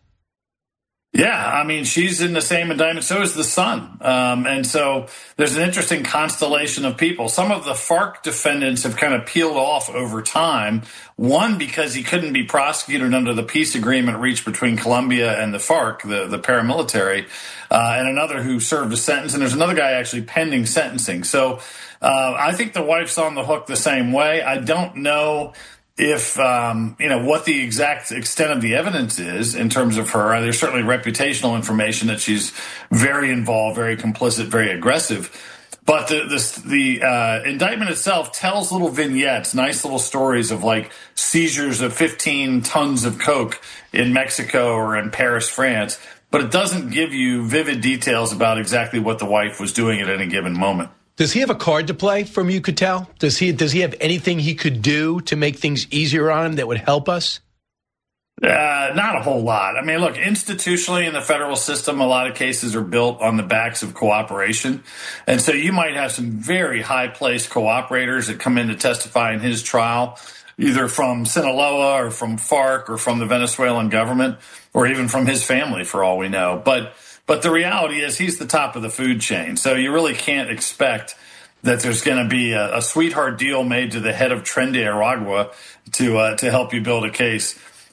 Yeah, I mean, she's in the same indictment. So is the son. Um, and so there's an interesting constellation of people. Some of the FARC defendants have kind of peeled off over time. One, because he couldn't be prosecuted under the peace agreement reached between Colombia and the FARC, the, the paramilitary, uh, and another who served a sentence. And there's another guy actually pending sentencing. So uh, I think the wife's on the hook the same way. I don't know if, um, you know, what the exact extent of the evidence is in terms of her. There's certainly reputational information that she's very involved, very complicit, very aggressive. But the the, the uh, indictment itself tells little vignettes, nice little stories of like seizures of fifteen tons of coke in Mexico or in Paris, France. But it doesn't give you vivid details about exactly what the wife was doing at any given moment. Does he have a card to play, from you could tell? Does he does he have anything he could do to make things easier on him that would help us? Uh, not a whole lot. I mean, look, institutionally in the federal system, a lot of cases are built on the backs of cooperation. And so you might have some very high-placed cooperators that come in to testify in his trial, either from Sinaloa or from FARC or from the Venezuelan government, or even from his family, for all we know. But But the reality is he's the top of the food chain. So you really can't expect that there's going to be a, a sweetheart deal made to the head of Tren de Aragua to uh, to help you build a case.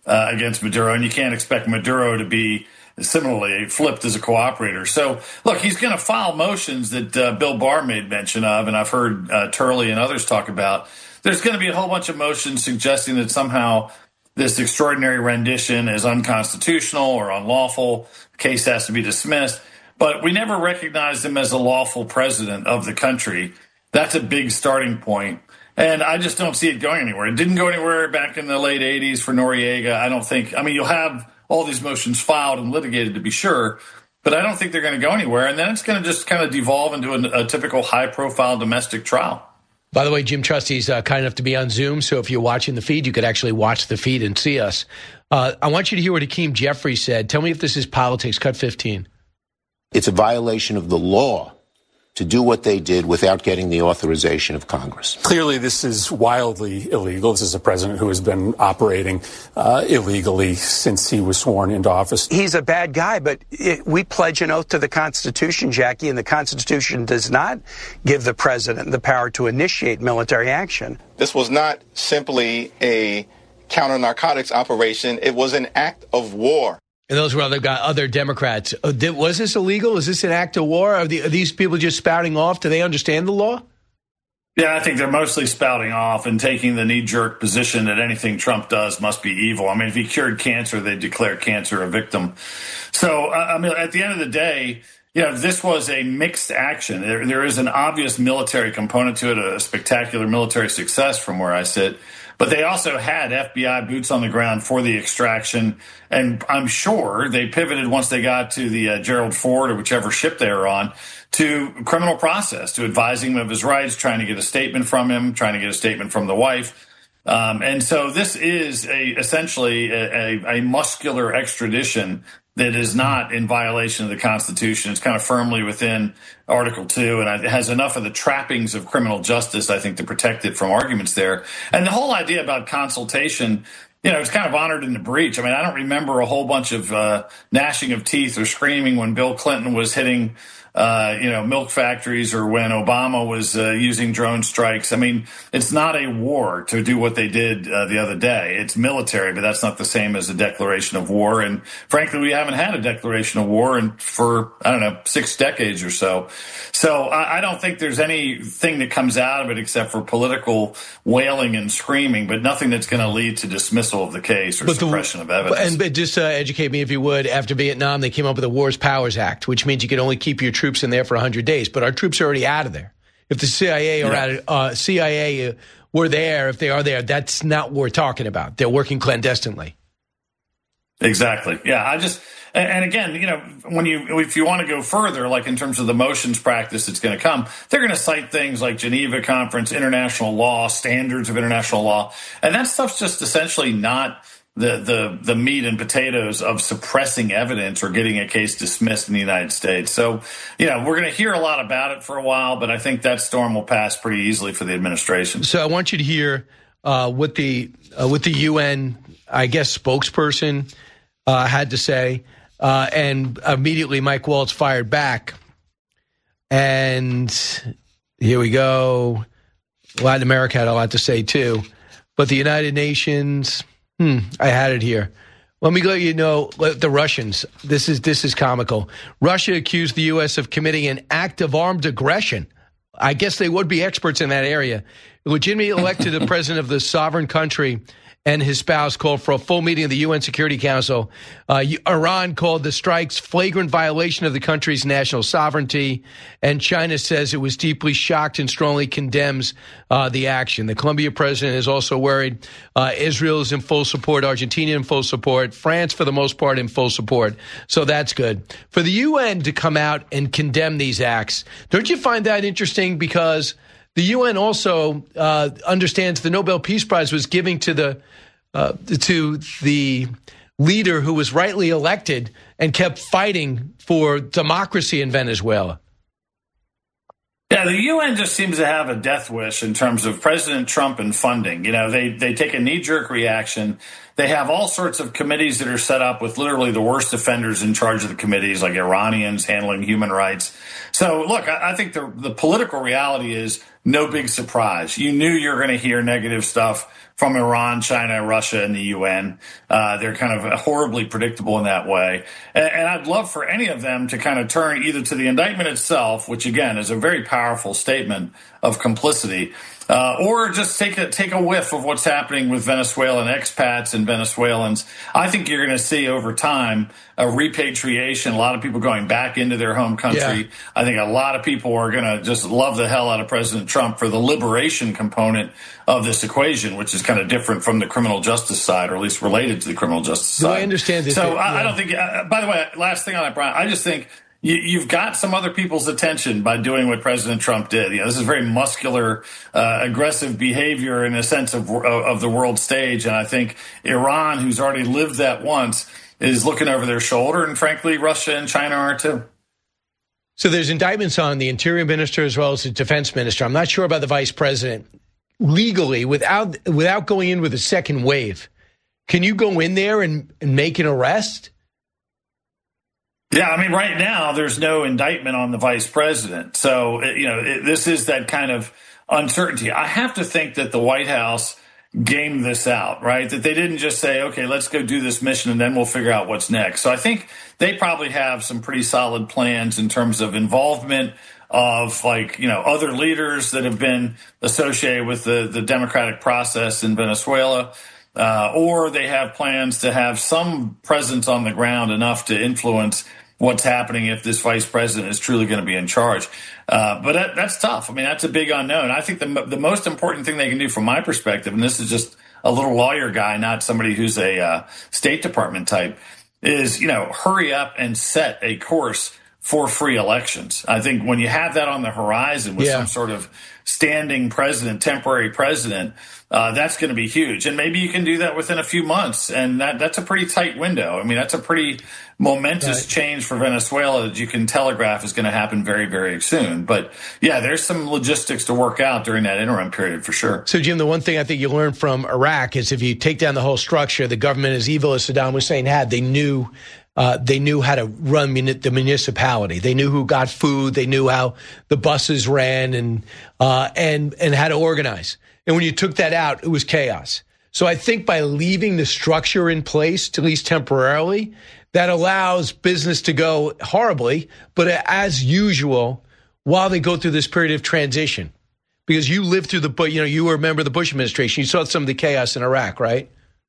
uh, against Maduro, and you can't expect Maduro to be similarly flipped as a cooperator. So, look, he's going to file motions that uh, Bill Barr made mention of, and I've heard uh, Turley and others talk about. There's going to be a whole bunch of motions suggesting that somehow this extraordinary rendition is unconstitutional or unlawful. The case has to be dismissed. But we never recognized him as a lawful president of the country. That's a big starting point. And I just don't see it going anywhere. It didn't go anywhere back in the late eighties for Noriega. I don't think, I mean, you'll have all these motions filed and litigated to be sure, but I don't think they're going to go anywhere. And then it's going to just kind of devolve into a, a typical high-profile domestic trial. By the way, Jim Trusty's uh, kind enough to be on Zoom, so if you're watching the feed, you could actually watch the feed and see us. Uh, I want you to hear what Hakeem Jeffries said. Tell me if this is politics. Cut fifteen. It's a violation of the law to do what they did without getting the authorization of Congress. Clearly, this is wildly illegal. This is a president who has been operating uh, illegally since he was sworn into office. He's a bad guy, but it, we pledge an oath to the Constitution, Jackie, and the Constitution does not give the president the power to initiate military action. This was not simply a counter-narcotics operation. It was an act of war. And those were other guy, other Democrats. Uh, did, was this illegal? Is this an act of war? Are, the, are these people just spouting off? Do they understand the law? Yeah, I think they're mostly spouting off and taking the knee-jerk position that anything Trump does must be evil. I mean, if he cured cancer, they'd declare cancer a victim. So, uh, I mean, at the end of the day, you know, this was a mixed action. There, there is an obvious military component to it, a spectacular military success from where I sit. But they also had F B I boots on the ground for the extraction. And I'm sure they pivoted once they got to the uh, Gerald Ford or whichever ship they were on to criminal process, to advising him of his rights, trying to get a statement from him, trying to get a statement from the wife. Um, and so this is a essentially a, a, a muscular extradition that is not in violation of the Constitution. It's kind of firmly within Article two, and it has enough of the trappings of criminal justice, I think, to protect it from arguments there. And the whole idea about consultation, you know, it's kind of honored in the breach. I mean, I don't remember a whole bunch of uh, gnashing of teeth or screaming when Bill Clinton was hitting Uh, you know, milk factories, or when Obama was uh, using drone strikes. I mean, it's not a war to do what they did uh, the other day. It's military, but that's not the same as a declaration of war. And frankly, we haven't had a declaration of war in, for, I don't know, six decades or so. So I, I don't think there's anything that comes out of it except for political wailing and screaming, but nothing that's going to lead to dismissal of the case or but suppression the, of evidence. And but just uh, educate me, if you would, after Vietnam, they came up with the Wars Powers Act, which means you could only keep your troops troops in there for one hundred days, but our troops are already out of there. If the C I A or yeah. uh, C I A were there, if they are there, that's not what we're talking about. They're working clandestinely. Exactly. Yeah. I just, and again, you know, when you, if you want to go further, like in terms of the motions practice that's going to come, they're going to cite things like Geneva Conference, international law, standards of international law, and that stuff's just essentially not the the the meat and potatoes of suppressing evidence or getting a case dismissed in the United States. So, you know, we're going to hear a lot about it for a while, but I think that storm will pass pretty easily for the administration. So I want you to hear uh, what the uh, what the U N, I guess, spokesperson uh, had to say, uh, and immediately Mike Waltz fired back. And here we go. Latin America had a lot to say too, but the United Nations. Hmm, I had it here. Let me let you know, the Russians, this is this is comical. Russia accused the U S of committing an act of armed aggression. I guess they would be experts in that area. Legitimately elected the president of the sovereign country and his spouse called for a full meeting of the U N Security Council. Uh, Iran called the strikes flagrant violation of the country's national sovereignty, and China says it was deeply shocked and strongly condemns uh, the action. The Colombia president is also worried. Uh, Israel is in full support. Argentina in full support. France, for the most part, in full support. So that's good. For the U N to come out and condemn these acts, don't you find that interesting? Because the U N also uh, understands the Nobel Peace Prize was giving to the uh, to the leader who was rightly elected and kept fighting for democracy in Venezuela. Yeah, the U N just seems to have a death wish in terms of President Trump and funding. You know, they they take a knee-jerk reaction. They have all sorts of committees that are set up with literally the worst offenders in charge of the committees, like Iranians handling human rights. So, look, I, I think the the political reality is no big surprise. You knew you were going to hear negative stuff from Iran, China, Russia, and the U N. Uh, they're kind of horribly predictable in that way. And, and I'd love for any of them to kind of turn either to the indictment itself, which, again, is a very powerful statement of complicity, uh, or just take a, take a whiff of what's happening with Venezuelan expats and Venezuelans. I think you're going to see over time a repatriation, a lot of people going back into their home country. Yeah. I think a lot of people are going to just love the hell out of President Trump for the liberation component of this equation, which is kind of different from the criminal justice side, or at least related to the criminal justice side. Do I understand this? So yeah. I, I don't think, uh, by the way, last thing on that, Brian, I just think you, you've got some other people's attention by doing what President Trump did. You know, this is very muscular, uh, aggressive behavior in a sense of, of the world stage. And I think Iran, who's already lived that once, is looking over their shoulder. And frankly, Russia and China are too. So there's indictments on the interior minister as well as the defense minister. I'm not sure about the vice president. Legally, without without going in with a second wave, can you go in there and, and make an arrest? Yeah, I mean, right now there's no indictment on the vice president. So, you know, it, this is that kind of uncertainty. I have to think that the White House gamed this out, right? That they didn't just say, okay, let's go do this mission and then we'll figure out what's next. So I think they probably have some pretty solid plans in terms of involvement of, like, you know, other leaders that have been associated with the, the democratic process in Venezuela, uh, or they have plans to have some presence on the ground enough to influence what's happening if this vice president is truly going to be in charge. Uh, but that, that's tough. I mean, that's a big unknown. I think the the most important thing they can do from my perspective, and this is just a little lawyer guy, not somebody who's a uh, State Department type, is, you know, hurry up and set a course for free elections. I think when you have that on the horizon with yeah. some sort of standing president, temporary president, uh, that's going to be huge. And maybe you can do that within a few months. And that that's a pretty tight window. I mean, that's a pretty momentous right. change for Venezuela that you can telegraph is going to happen very, very soon. But yeah, there's some logistics to work out during that interim period for sure. So, Jim, the one thing I think you learned from Iraq is if you take down the whole structure, the government, as evil as Saddam Hussein had, they knew Uh, they knew how to run muni- the municipality. They knew who got food. They knew how the buses ran and uh, and and how to organize. And when you took that out, it was chaos. So I think by leaving the structure in place, at least temporarily, that allows business to go horribly, but as usual, while they go through this period of transition. Because you lived through the, you know, you were a member of the Bush administration. You saw some of the chaos in Iraq, right?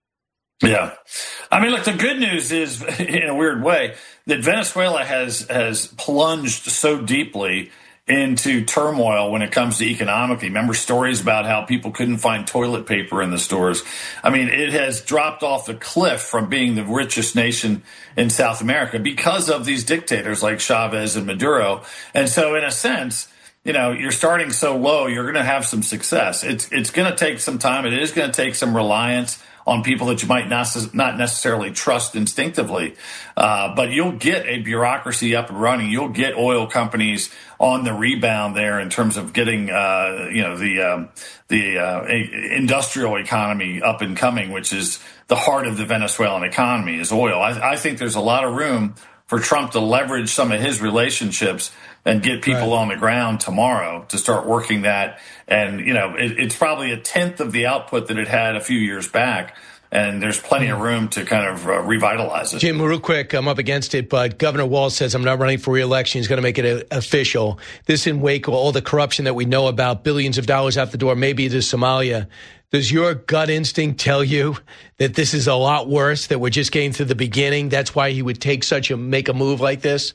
Yeah. I mean, look, the good news is, in a weird way, that Venezuela has has plunged so deeply into turmoil when it comes to economically. Remember stories about how people couldn't find toilet paper in the stores. I mean, it has dropped off the cliff from being the richest nation in South America because of these dictators like Chavez and Maduro. And so, in a sense, you know, you're starting so low, you're going to have some success. It's, it's going to take some time. It is going to take some reliance on people that you might not not necessarily trust instinctively. Uh, but you'll get a bureaucracy up and running. You'll get oil companies on the rebound there in terms of getting, uh, you know, the um, the uh, industrial economy up and coming, which is the heart of the Venezuelan economy is oil. I, I think there's a lot of room for Trump to leverage some of his relationships and get people right. on the ground tomorrow to start working that. And, you know, it, it's probably a tenth of the output that it had a few years back. And there's plenty of room to kind of uh, revitalize it. Jim, real quick, I'm up against it, but Governor Walz says I'm not running for re-election. He's going to make it a, official. This in wake of all the corruption that we know about, billions of dollars out the door, maybe to Somalia. Does your gut instinct tell you that this is a lot worse, that we're just getting to the beginning? That's why he would take such a, make a move like this?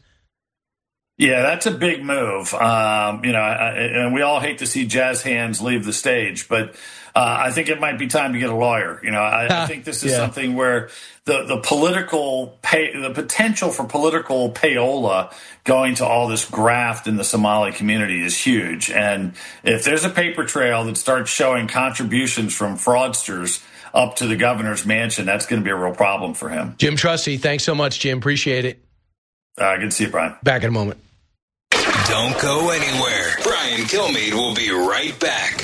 Yeah, that's a big move. Um, you know, I, and we all hate to see jazz hands leave the stage, but uh, I think it might be time to get a lawyer. You know, I, I think this is yeah. something where the, the political pay, the potential for political payola going to all this graft in the Somali community is huge. And if there's a paper trail that starts showing contributions from fraudsters up to the governor's mansion, that's going to be a real problem for him. Jim Trusty, thanks so much, Jim. Appreciate it. Uh, good to see you, Brian. Back in a moment. Don't go anywhere. Brian Kilmeade will be right back.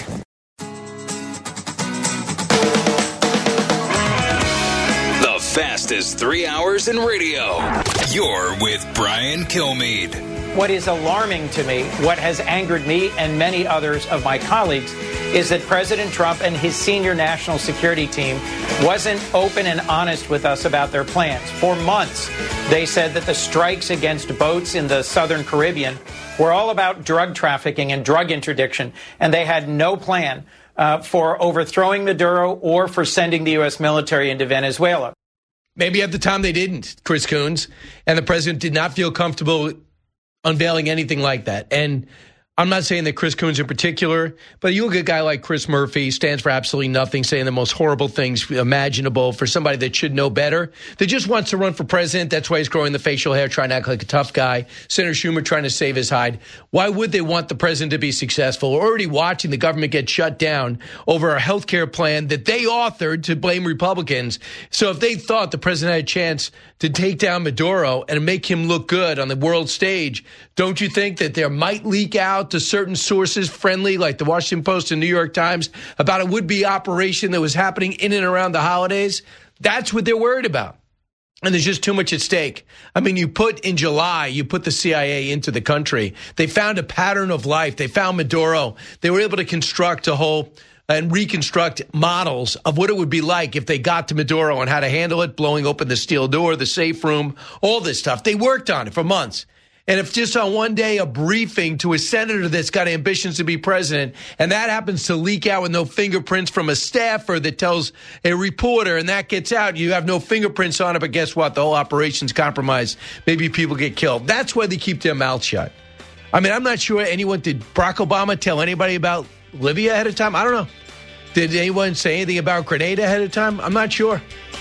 The fastest three hours in radio. You're with Brian Kilmeade. what is alarming to me, what has angered me and many others of my colleagues, is that President Trump and his senior national security team wasn't open and honest with us about their plans. For months, they said that the strikes against boats in the southern Caribbean were all about drug trafficking and drug interdiction, and they had no plan uh, for overthrowing Maduro or for sending the U S military into Venezuela. Maybe at the time they didn't, Chris Coons, and the president did not feel comfortable unveiling anything like that. And I'm not saying that Chris Coons in particular, but you look at a guy like Chris Murphy, stands for absolutely nothing, saying the most horrible things imaginable for somebody that should know better, that just wants to run for president. That's why he's growing the facial hair, trying to act like a tough guy. Senator Schumer trying to save his hide. Why would they want the president to be successful? We're already watching the government get shut down over a health care plan that they authored to blame Republicans. So if they thought the president had a chance to take down Maduro and make him look good on the world stage, don't you think that there might leak out to certain sources friendly, like the Washington Post and New York Times, about a would-be operation that was happening in and around the holidays? That's what they're worried about. And there's just too much at stake. I mean, you put in July, you put the C I A into the country. They found a pattern of life. They found Maduro. They were able to construct a whole and reconstruct models of what it would be like if they got to Maduro and how to handle it, blowing open the steel door, the safe room, all this stuff. They worked on it for months. And if just on one day a briefing to a senator that's got ambitions to be president, and that happens to leak out with no fingerprints from a staffer that tells a reporter, and that gets out, you have no fingerprints on it, but guess what? The whole operation's compromised. Maybe people get killed. That's why they keep their mouths shut. I mean, I'm not sure anyone, did Barack Obama tell anybody about Libya ahead of time? I don't know. Did anyone say anything about Grenada ahead of time? I'm not sure.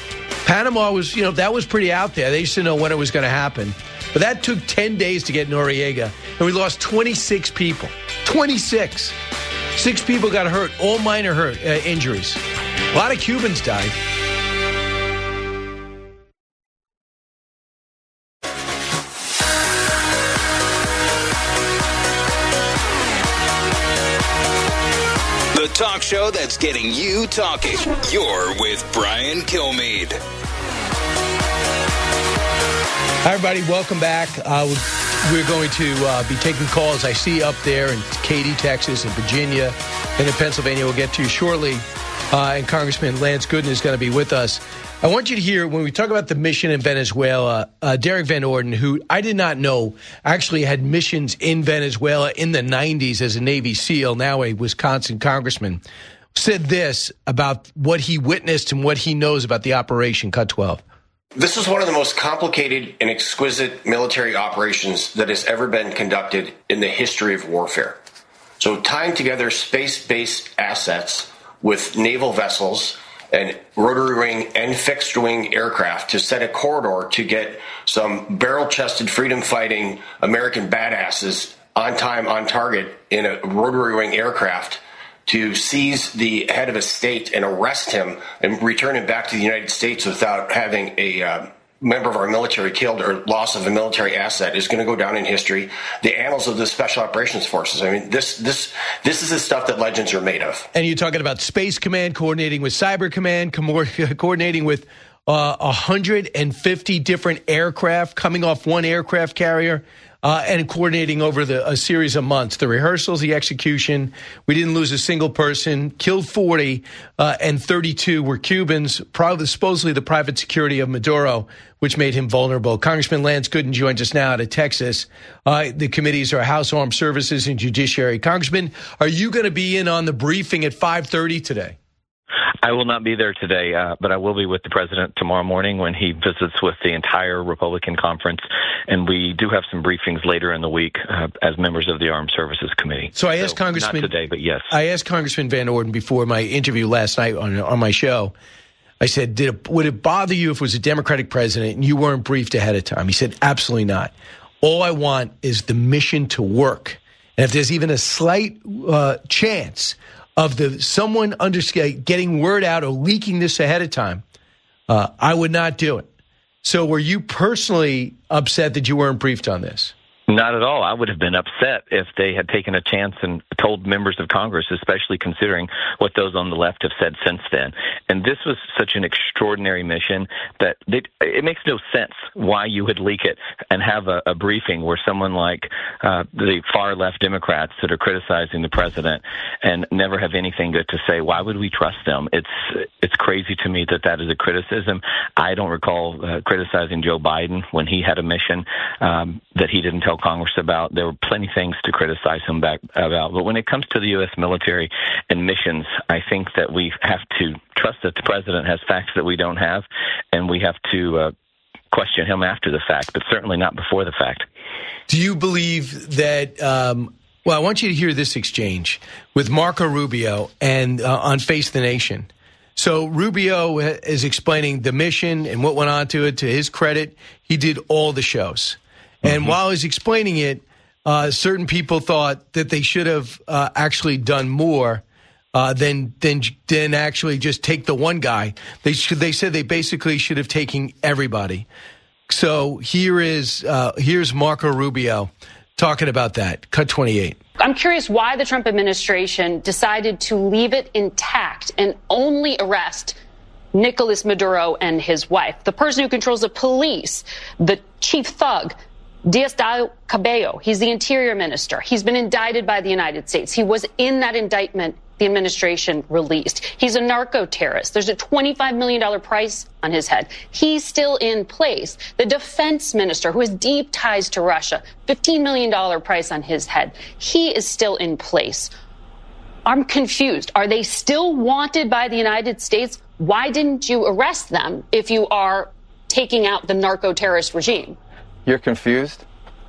Panama was, you know, that was pretty out there. They used to know when it was going to happen. But that took ten days to get Noriega, and we lost twenty-six people. twenty-six. Six people got hurt, all minor hurt uh, injuries. A lot of Cubans died. The talk show that's getting you talking. You're with Brian Kilmeade. Hi, everybody. Welcome back. Uh, we're going to uh, be taking calls. I see up there in Katy, Texas, and Virginia, and in Pennsylvania. We'll get to you shortly. Uh, and Congressman Lance Gooden is going to be with us. I want you to hear, when we talk about the mission in Venezuela, uh, Derek Van Orden, who I did not know actually had missions in Venezuela in the nineties as a Navy SEAL, now a Wisconsin congressman, said this about what he witnessed and what he knows about the operation. Cut twelve. This is one of the most complicated and exquisite military operations that has ever been conducted in the history of warfare. So tying together space-based assets with naval vessels and rotary wing and fixed wing aircraft to set a corridor to get some barrel-chested freedom-fighting American badasses on time, on target in a rotary wing aircraft to seize the head of a state and arrest him and return him back to the United States without having a uh, member of our military killed or loss of a military asset is going to go down in history. The annals of the Special Operations Forces. I mean, this this this is the stuff that legends are made of. And you're talking about Space Command coordinating with Cyber Command, coordinating with uh, one hundred fifty different aircraft coming off one aircraft carrier. Uh, and coordinating over the, a series of months. The rehearsals, the execution. We didn't lose a single person. Killed forty, uh, and thirty-two were Cubans, probably supposedly the private security of Maduro, which made him vulnerable. Congressman Lance Gooden joins us now out of Texas. Uh, the committees are House Armed Services and Judiciary. Congressman, are you going to be in on the briefing at five thirty today? I will not be there today, uh, but I will be with the president tomorrow morning when he visits with the entire Republican conference. And we do have some briefings later in the week uh, as members of the Armed Services Committee. So I asked so, Congressman... Not today, but yes. I asked Congressman Van Orden before my interview last night on, on my show. I said, Did it, would it bother you if it was a Democratic president and you weren't briefed ahead of time? He said, absolutely not. All I want is the mission to work. And if there's even a slight uh, chance of the someone under, getting word out or leaking this ahead of time, uh, I would not do it. So were you personally upset that you weren't briefed on this? Not at all. I would have been upset if they had taken a chance and told members of Congress, especially considering what those on the left have said since then. And this was such an extraordinary mission that they, it makes no sense why you would leak it and have a, a briefing where someone like uh, the far left Democrats that are criticizing the president and never have anything good to say. Why would we trust them? It's it's crazy to me that that is a criticism. I don't recall uh, criticizing Joe Biden when he had a mission um, that he didn't tell Congress about. There were plenty of things to criticize him back about. But when it comes to the U S military and missions, I think that we have to trust that the president has facts that we don't have, and we have to uh, question him after the fact, but certainly not before the fact. Do you believe that, um, well, I want you to hear this exchange with Marco Rubio and uh, on Face the Nation. So Rubio is explaining the mission and what went on to it. To his credit, he did all the shows. And mm-hmm. while he's explaining it, uh, certain people thought that they should have uh, actually done more uh, than than than actually just take the one guy. They should, they said they basically should have taken everybody. So here is uh, here's Marco Rubio talking about that. Cut twenty-eight. I'm curious why the Trump administration decided to leave it intact and only arrest Nicolas Maduro and his wife, the person who controls the police, the chief thug, Diaz-Cabello. He's the interior minister. He's been indicted by the United States. He was in that indictment the administration released. He's a narco-terrorist. There's a twenty-five million dollars price on his head. He's still in place. The defense minister, who has deep ties to Russia, fifteen million dollars price on his head. He is still in place. I'm confused. Are they still wanted by the United States? Why didn't you arrest them if you are taking out the narco-terrorist regime? You're confused?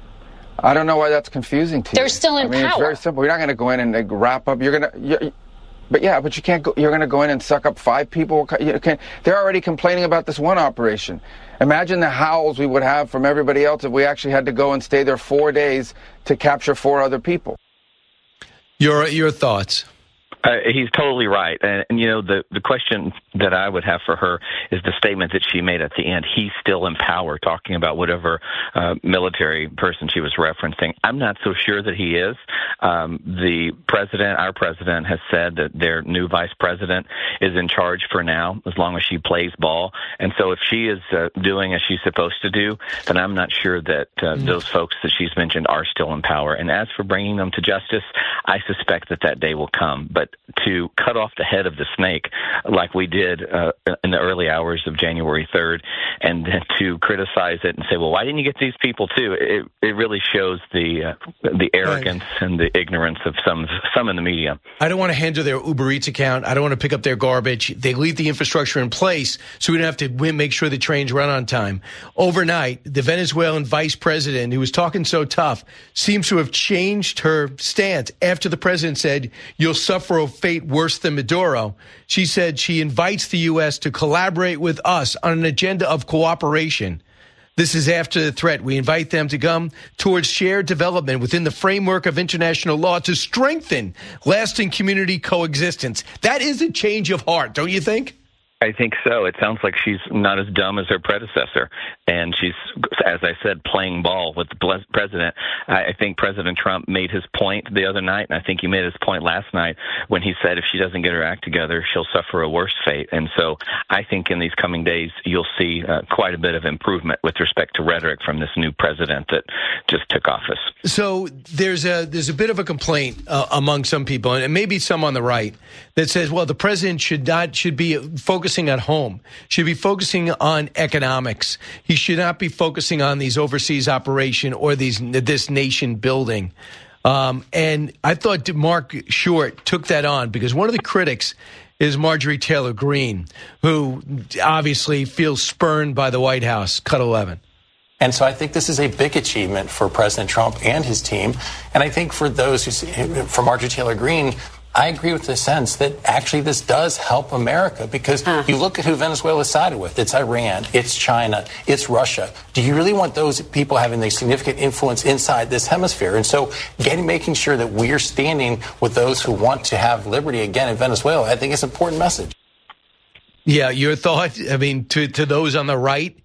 I don't know why that's confusing to you. They're still in I mean, power. It's very simple. You're not going to go in and like, wrap up. You're going to, you're, but yeah, but you can't go, you're going to go in and suck up five people. You can't, they're already complaining about this one operation. Imagine the howls we would have from everybody else if we actually had to go and stay there four days to capture four other people. Your, your thoughts? Uh, he's totally right. And, and, you know, the, the question that I would have for her is the statement that she made at the end. He's still in power, talking about whatever uh, military person she was referencing. I'm not so sure that he is. Um, the president, our president, has said that their new vice president is in charge for now, as long as she plays ball. And so if she is uh, doing as she's supposed to do, then I'm not sure that uh, mm. those folks that she's mentioned are still in power. And as for bringing them to justice, I suspect that that day will come. But to cut off the head of the snake like we did uh, in the early hours of January third, and then to criticize it and say, well, why didn't you get these people too? It, it really shows the uh, the arrogance right. and the ignorance of some some in the media. I don't want to handle their Uber Eats account. I don't want to pick up their garbage. They leave the infrastructure in place so we don't have to make sure the trains run on time. Overnight, the Venezuelan vice president, who was talking so tough, seems to have changed her stance after the president said, you'll suffer a fate worse than Maduro. She said she invites the U S to collaborate with us on an agenda of cooperation. This is after the threat. We invite them to come towards shared development within the framework of international law to strengthen lasting community coexistence. That is a change of heart, don't you think? I think so. It sounds like she's not as dumb as her predecessor. And she's, as I said, playing ball with the president. I think President Trump made his point the other night, and I think he made his point last night when he said if she doesn't get her act together, she'll suffer a worse fate. And so I think in these coming days, you'll see uh, quite a bit of improvement with respect to rhetoric from this new president that just took office. So there's a there's a bit of a complaint uh, among some people, and maybe some on the right, that says, well, the president should not should be focusing at home, should be focusing on economics. He should not be focusing on these overseas operation or these this nation building. Um, and I thought Mark Short took that on because one of the critics is Marjorie Taylor Greene, who obviously feels spurned by the White House. Cut eleven. And so I think this is a big achievement for President Trump and his team. And I think for those who see, for Marjorie Taylor Greene, I agree with the sense that actually this does help America because huh. you look at who Venezuela sided with. It's Iran, it's China, it's Russia. Do you really want those people having a significant influence inside this hemisphere? And so getting, making sure that we're standing with those who want to have liberty again in Venezuela, I think is an important message. Yeah, your thought, I mean, to, to those on the right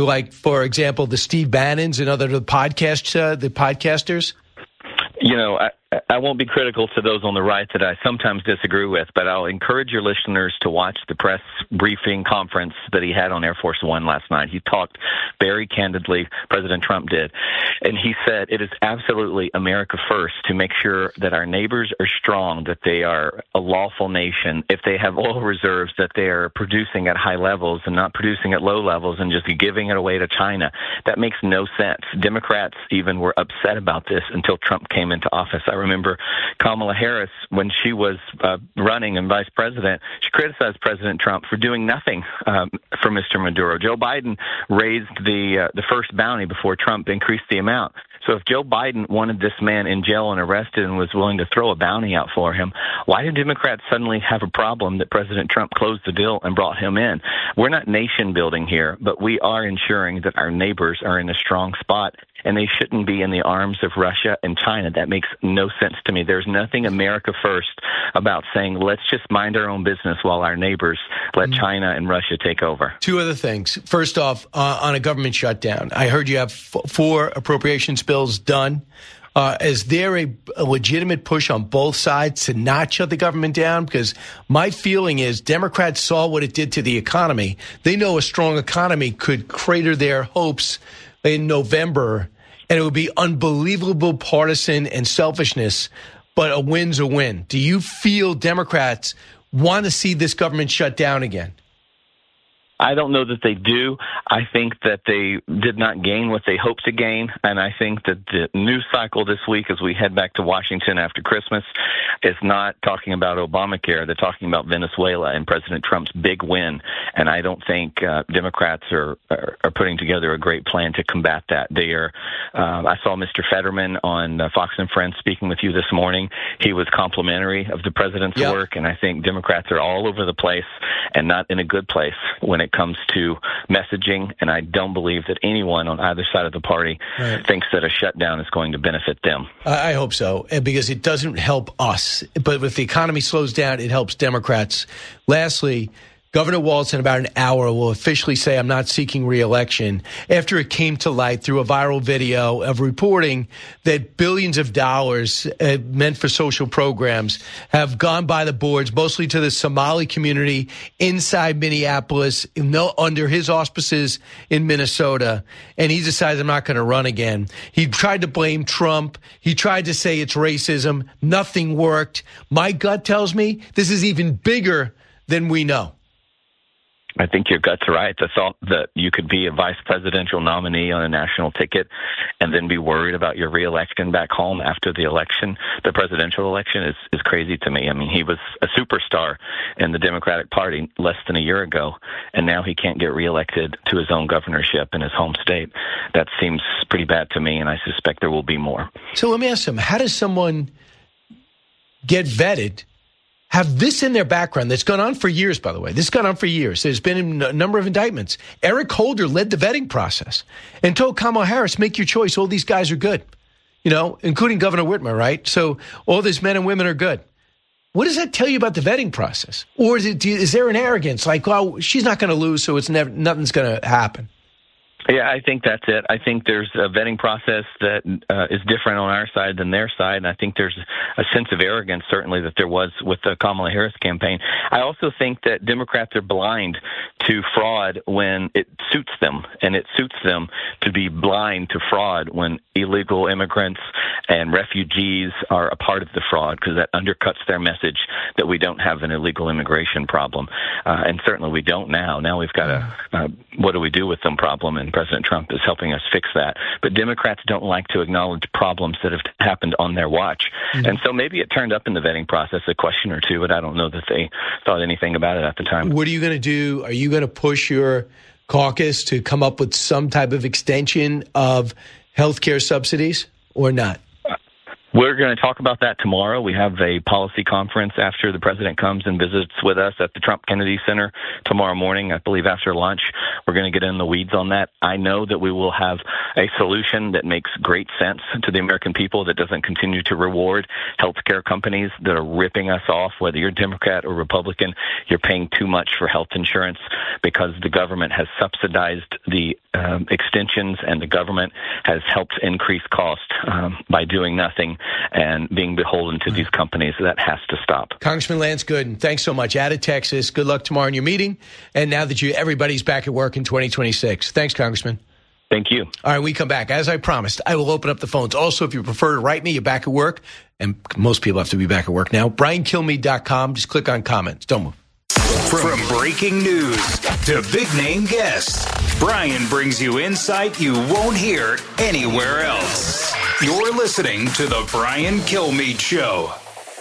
like, for example, the Steve Bannons and other the podcast uh, the podcasters? You know, I, I won't be critical to those on the right that I sometimes disagree with, but I'll encourage your listeners to watch the press briefing conference that he had on Air Force One last night. He talked very candidly, President Trump did, and he said it is absolutely America first to make sure that our neighbors are strong, that they are a lawful nation, if they have oil reserves, that they are producing at high levels and not producing at low levels and just giving it away to China. That makes no sense. Democrats even were upset about this until Trump came into office. I remember Kamala Harris, when she was uh, running and vice president, she criticized President Trump for doing nothing um, for Mister Maduro. Joe Biden raised the uh, the first bounty before Trump increased the amount. So if Joe Biden wanted this man in jail and arrested and was willing to throw a bounty out for him, why do Democrats suddenly have a problem that President Trump closed the deal and brought him in? We're not nation building here, but we are ensuring that our neighbors are in a strong spot, and they shouldn't be in the arms of Russia and China. That makes no sense to me. There's nothing America first about saying, let's just mind our own business while our neighbors let mm. China and Russia take over. Two other things. First off, uh, on a government shutdown, I heard you have f- four appropriations bills done. Uh, is there a, a legitimate push on both sides to not shut the government down? Because my feeling is Democrats saw what it did to the economy. They know a strong economy could crater their hopes in November, and it would be unbelievable partisan and selfishness, but a win's a win. Do you feel Democrats want to see this government shut down again? I don't know that they do. I think that they did not gain what they hoped to gain, and I think that the news cycle this week as we head back to Washington after Christmas is not talking about Obamacare. They're talking about Venezuela and President Trump's big win, and I don't think uh, Democrats are, are are putting together a great plan to combat that. They are. Uh, I saw Mister Fetterman on uh, Fox and Friends speaking with you this morning. He was complimentary of the president's yep. work, and I think Democrats are all over the place and not in a good place when it comes to messaging, and I don't believe that anyone on either side of the party right. thinks that a shutdown is going to benefit them. I hope so, because it doesn't help us. But if the economy slows down, it helps Democrats. Lastly, Governor Walz in about an hour will officially say, I'm not seeking re-election, after it came to light through a viral video of reporting that billions of dollars uh, meant for social programs have gone by the boards, mostly to the Somali community inside Minneapolis, no, under his auspices in Minnesota. And he decides, I'm not going to run again. He tried to blame Trump. He tried to say it's racism. Nothing worked. My gut tells me this is even bigger than we know. I think your gut's right. The thought that you could be a vice presidential nominee on a national ticket and then be worried about your reelection back home after the election, the presidential election, is, is crazy to me. I mean, he was a superstar in the Democratic Party less than a year ago, and now he can't get reelected to his own governorship in his home state. That seems pretty bad to me, and I suspect there will be more. So let me ask him, how does someone get vetted, have this in their background that's gone on for years, by the way. This has gone on for years. There's been a number of indictments. Eric Holder led the vetting process and told Kamala Harris, make your choice. All these guys are good, you know, including Governor Whitmer, right? So all these men and women are good. What does that tell you about the vetting process? Or is, it, is there an arrogance like, oh, she's not going to lose, so it's never, nothing's going to happen? Yeah, I think that's it. I think there's a vetting process that uh, is different on our side than their side, and I think there's a sense of arrogance, certainly, that there was with the Kamala Harris campaign. I also think that Democrats are blind to fraud when it suits them, and it suits them to be blind to fraud when illegal immigrants and refugees are a part of the fraud, because that undercuts their message that we don't have an illegal immigration problem. Uh, and certainly we don't now. Now we've got a uh, what do we do with them problem, and President Trump is helping us fix that. But Democrats don't like to acknowledge problems that have happened on their watch. Mm-hmm. And so maybe it turned up in the vetting process a question or two, but I don't know that they thought anything about it at the time. What are you going to do? Are you going to push your caucus to come up with some type of extension of health care subsidies or not? We're going to talk about that tomorrow. We have a policy conference after the president comes and visits with us at the Trump Kennedy Center tomorrow morning, I believe after lunch. We're going to get in the weeds on that. I know that we will have a solution that makes great sense to the American people, that doesn't continue to reward healthcare companies that are ripping us off. Whether you're Democrat or Republican, you're paying too much for health insurance because the government has subsidized the um, extensions and the government has helped increase cost um, by doing nothing and being beholden to these companies. That has to stop. Congressman Lance Gooden, thanks so much. Out of Texas. Good luck tomorrow in your meeting. And now that you everybody's back at work in twenty twenty-six. Thanks, Congressman. Thank you. All right, we come back. As I promised, I will open up the phones. Also, if you prefer to write me, you're back at work. And most people have to be back at work now. Brian Kilmeade dot com. Just click on comments. Don't move. From breaking news to big-name guests, Brian brings you insight you won't hear anywhere else. You're listening to The Brian Kilmeade Show.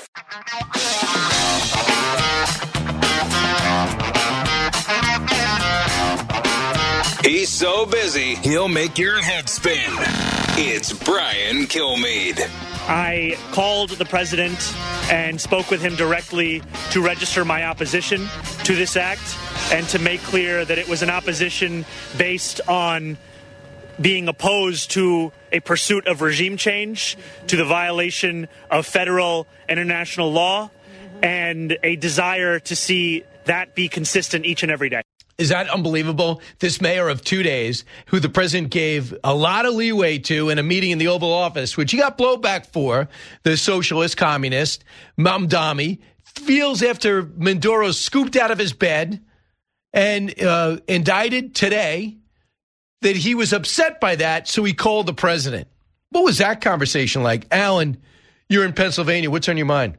He's so busy, he'll make your head spin. It's Brian Kilmeade. I called the president and spoke with him directly to register my opposition to this act and to make clear that it was an opposition based on being opposed to a pursuit of regime change, to the violation of federal and international law, and a desire to see that be consistent each and every day. Is that unbelievable? This mayor of two days, who the president gave a lot of leeway to in a meeting in the Oval Office, which he got blowback for, the socialist communist, Mamdani, feels after Maduro scooped out of his bed and uh, indicted today that he was upset by that, so he called the president. What was that conversation like? Alan, you're in Pennsylvania. What's on your mind?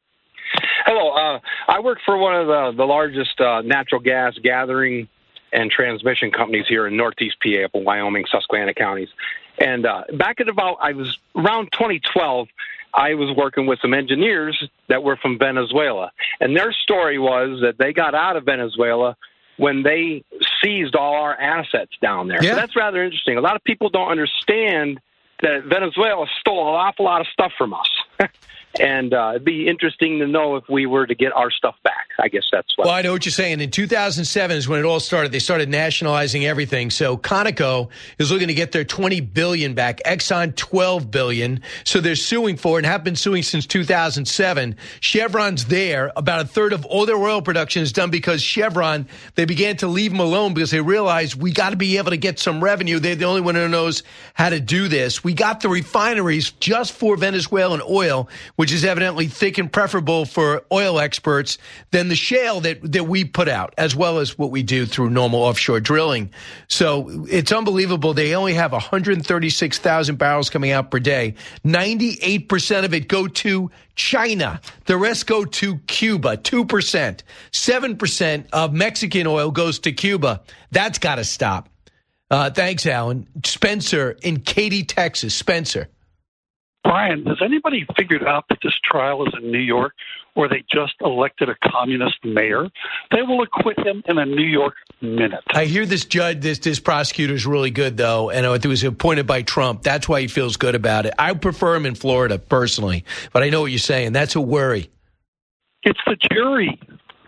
Hello. Uh, I work for one of the, the largest uh, natural gas gathering and transmission companies here in Northeast P A, up in Wyoming, Susquehanna counties. And uh, back at about, I was around twenty twelve, I was working with some engineers that were from Venezuela. And their story was that they got out of Venezuela when they seized all our assets down there. Yeah. So that's rather interesting. A lot of people don't understand that Venezuela stole an awful lot of stuff from us. And uh, it'd be interesting to know if we were to get our stuff back. I guess that's what. Well, I know what you're saying. In two thousand seven is when it all started. They started nationalizing everything. So Conoco is looking to get their twenty billion dollars back. Exxon, twelve billion dollars. So they're suing for it and have been suing since two thousand seven. Chevron's there. About a third of all their oil production is done because Chevron, they began to leave them alone because they realized we got to be able to get some revenue. They're the only one who knows how to do this. We got the refineries just for Venezuelan oil, which is evidently thick and preferable for oil experts than the shale that, that we put out, as well as what we do through normal offshore drilling. So it's unbelievable. They only have one hundred thirty-six thousand barrels coming out per day. ninety-eight percent of it go to China. The rest go to Cuba, two percent. seven percent of Mexican oil goes to Cuba. That's got to stop. Uh, thanks, Alan. Spencer in Katy, Texas. Spencer. Brian, has anybody figured out that this trial is in New York, or they just elected a communist mayor? They will acquit him in a New York minute. I hear this judge, this this prosecutor is really good, though, and it was appointed by Trump. That's why he feels good about it. I prefer him in Florida, personally, but I know what you're saying. That's a worry. It's the jury.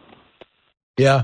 Yeah.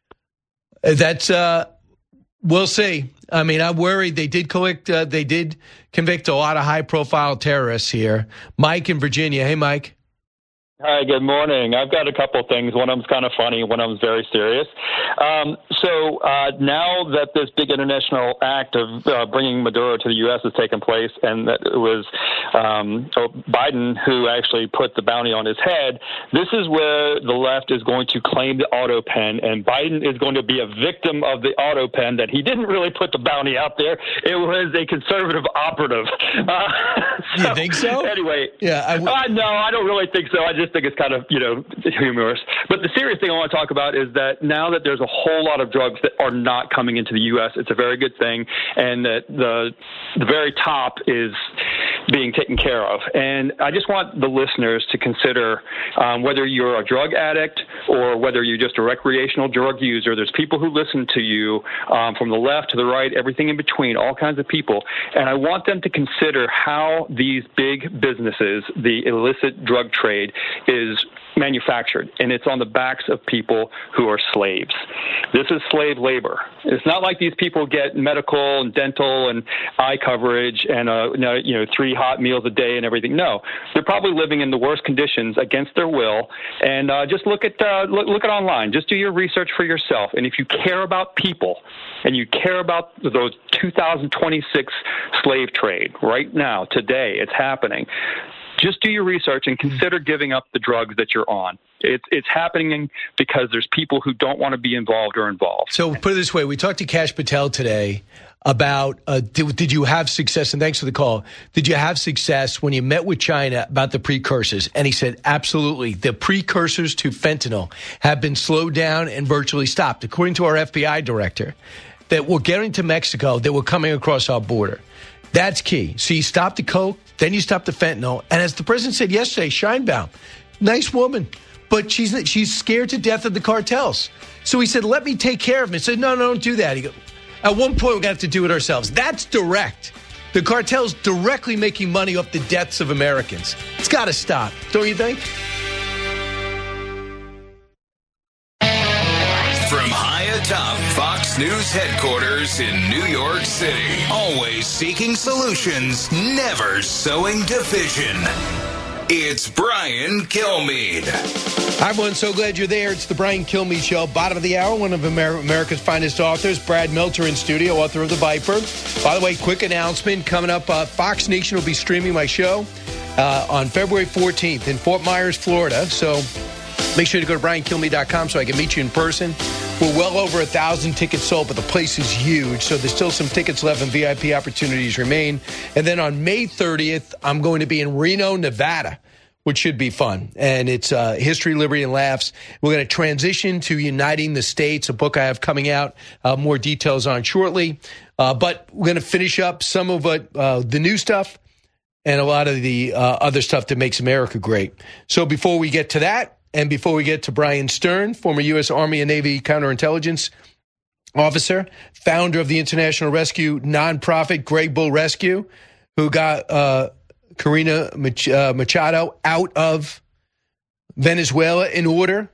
That's, uh, we'll see. I mean, I'm worried. They did collect, uh, they did convict a lot of high-profile terrorists here. Mike in Virginia. Hey, Mike. Hi, good morning. I've got a couple things. One of them's kind of funny. One of them's very serious. Um, so uh, now that this big international act of uh, bringing Maduro to the U S has taken place, and that it was um, Biden who actually put the bounty on his head, this is where the left is going to claim the auto pen, and Biden is going to be a victim of the auto pen that he didn't really put the bounty out there. It was a conservative operative. Uh, so, you think so? Anyway. Yeah. I w- uh, no, I don't really think so. I just think it's kind of, you know, humorous. But the serious thing I want to talk about is that now that there's a whole lot of drugs that are not coming into the U S, it's a very good thing. And that the the very top is being taken care of. And I just want the listeners to consider um, whether you're a drug addict or whether you're just a recreational drug user. There's people who listen to you um, from the left to the right, everything in between, all kinds of people. And I want them to consider how these big businesses, the illicit drug trade, is manufactured, and it's on the backs of people who are slaves. This is slave labor. It's not like these people get medical and dental and eye coverage and uh, you know three hot meals a day and everything. No, they're probably living in the worst conditions against their will. And uh, just look at uh, look, look at online. Just do your research for yourself. And if you care about people and you care about those two thousand twenty-six slave trade right now, today, it's happening. Just do your research and consider giving up the drugs that you're on. It's it's happening because there's people who don't want to be involved or involved. So put it this way. We talked to Kash Patel today about uh, did, did you have success? And thanks for the call. Did you have success when you met with China about the precursors? And he said, absolutely. The precursors to fentanyl have been slowed down and virtually stopped. According to our F B I director, that we're getting to Mexico, that we're coming across our border. That's key. So you stop the coke, then you stop the fentanyl. And as the president said yesterday, Scheinbaum, nice woman, but she's she's scared to death of the cartels. So he said, let me take care of him. He said, no, no, don't do that. He goes, at one point, we're going to have to do it ourselves. That's direct. The cartel's directly making money off the deaths of Americans. It's got to stop, don't you think? From high atop Fox News headquarters in New York City, always seeking solutions, never sowing division. It's Brian Kilmeade. Hi, everyone. So glad you're there. It's the Brian Kilmeade Show. Bottom of the hour, one of Amer- America's finest authors, Brad Meltzer in studio, author of The Viper. By the way, quick announcement coming up. Uh, Fox Nation will be streaming my show uh, on February fourteenth in Fort Myers, Florida. So make sure to go to brian kilmeade dot com so I can meet you in person. We're well over a thousand tickets sold, but the place is huge, so there's still some tickets left and V I P opportunities remain. And then on May thirtieth, I'm going to be in Reno, Nevada, which should be fun. And it's uh, History, Liberty, and Laughs. We're going to transition to Uniting the States, a book I have coming out, uh, more details on shortly. Uh, but we're going to finish up some of what, uh, the new stuff and a lot of the uh, other stuff that makes America great. So before we get to that, and before we get to Brian Stern, former U S Army and Navy counterintelligence officer, founder of the international rescue nonprofit Grey Bull Rescue, who got uh, Corina Machado out of Venezuela in order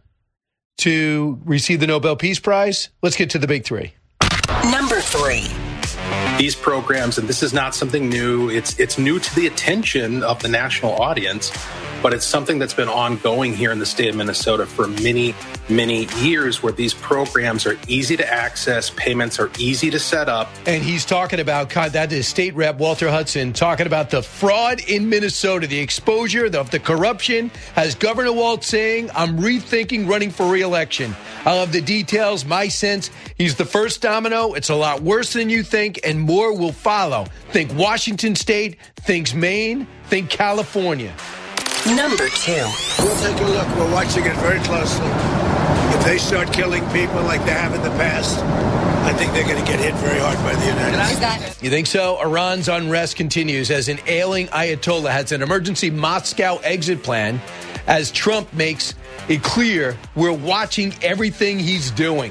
to receive the Nobel Peace Prize. Let's get to the big three. Number three. These programs, and this is not something new, it's it's new to the attention of the national audience, but it's something that's been ongoing here in the state of Minnesota for many, many years, where these programs are easy to access, payments are easy to set up. And he's talking about, that is State Rep Walter Hudson, talking about the fraud in Minnesota, the exposure of the corruption, as Governor Waltz saying, I'm rethinking running for re-election. I'll have the details. My sense, he's the first domino. It's a lot worse than you think, and more will follow. Think Washington State, think Maine, think California. Number two. We'll take a look. We're watching it very closely. If they start killing people like they have in the past, I think they're going to get hit very hard by the United States. You think so? Iran's unrest continues as an ailing Ayatollah has an emergency Moscow exit plan as Trump makes it clear we're watching everything he's doing.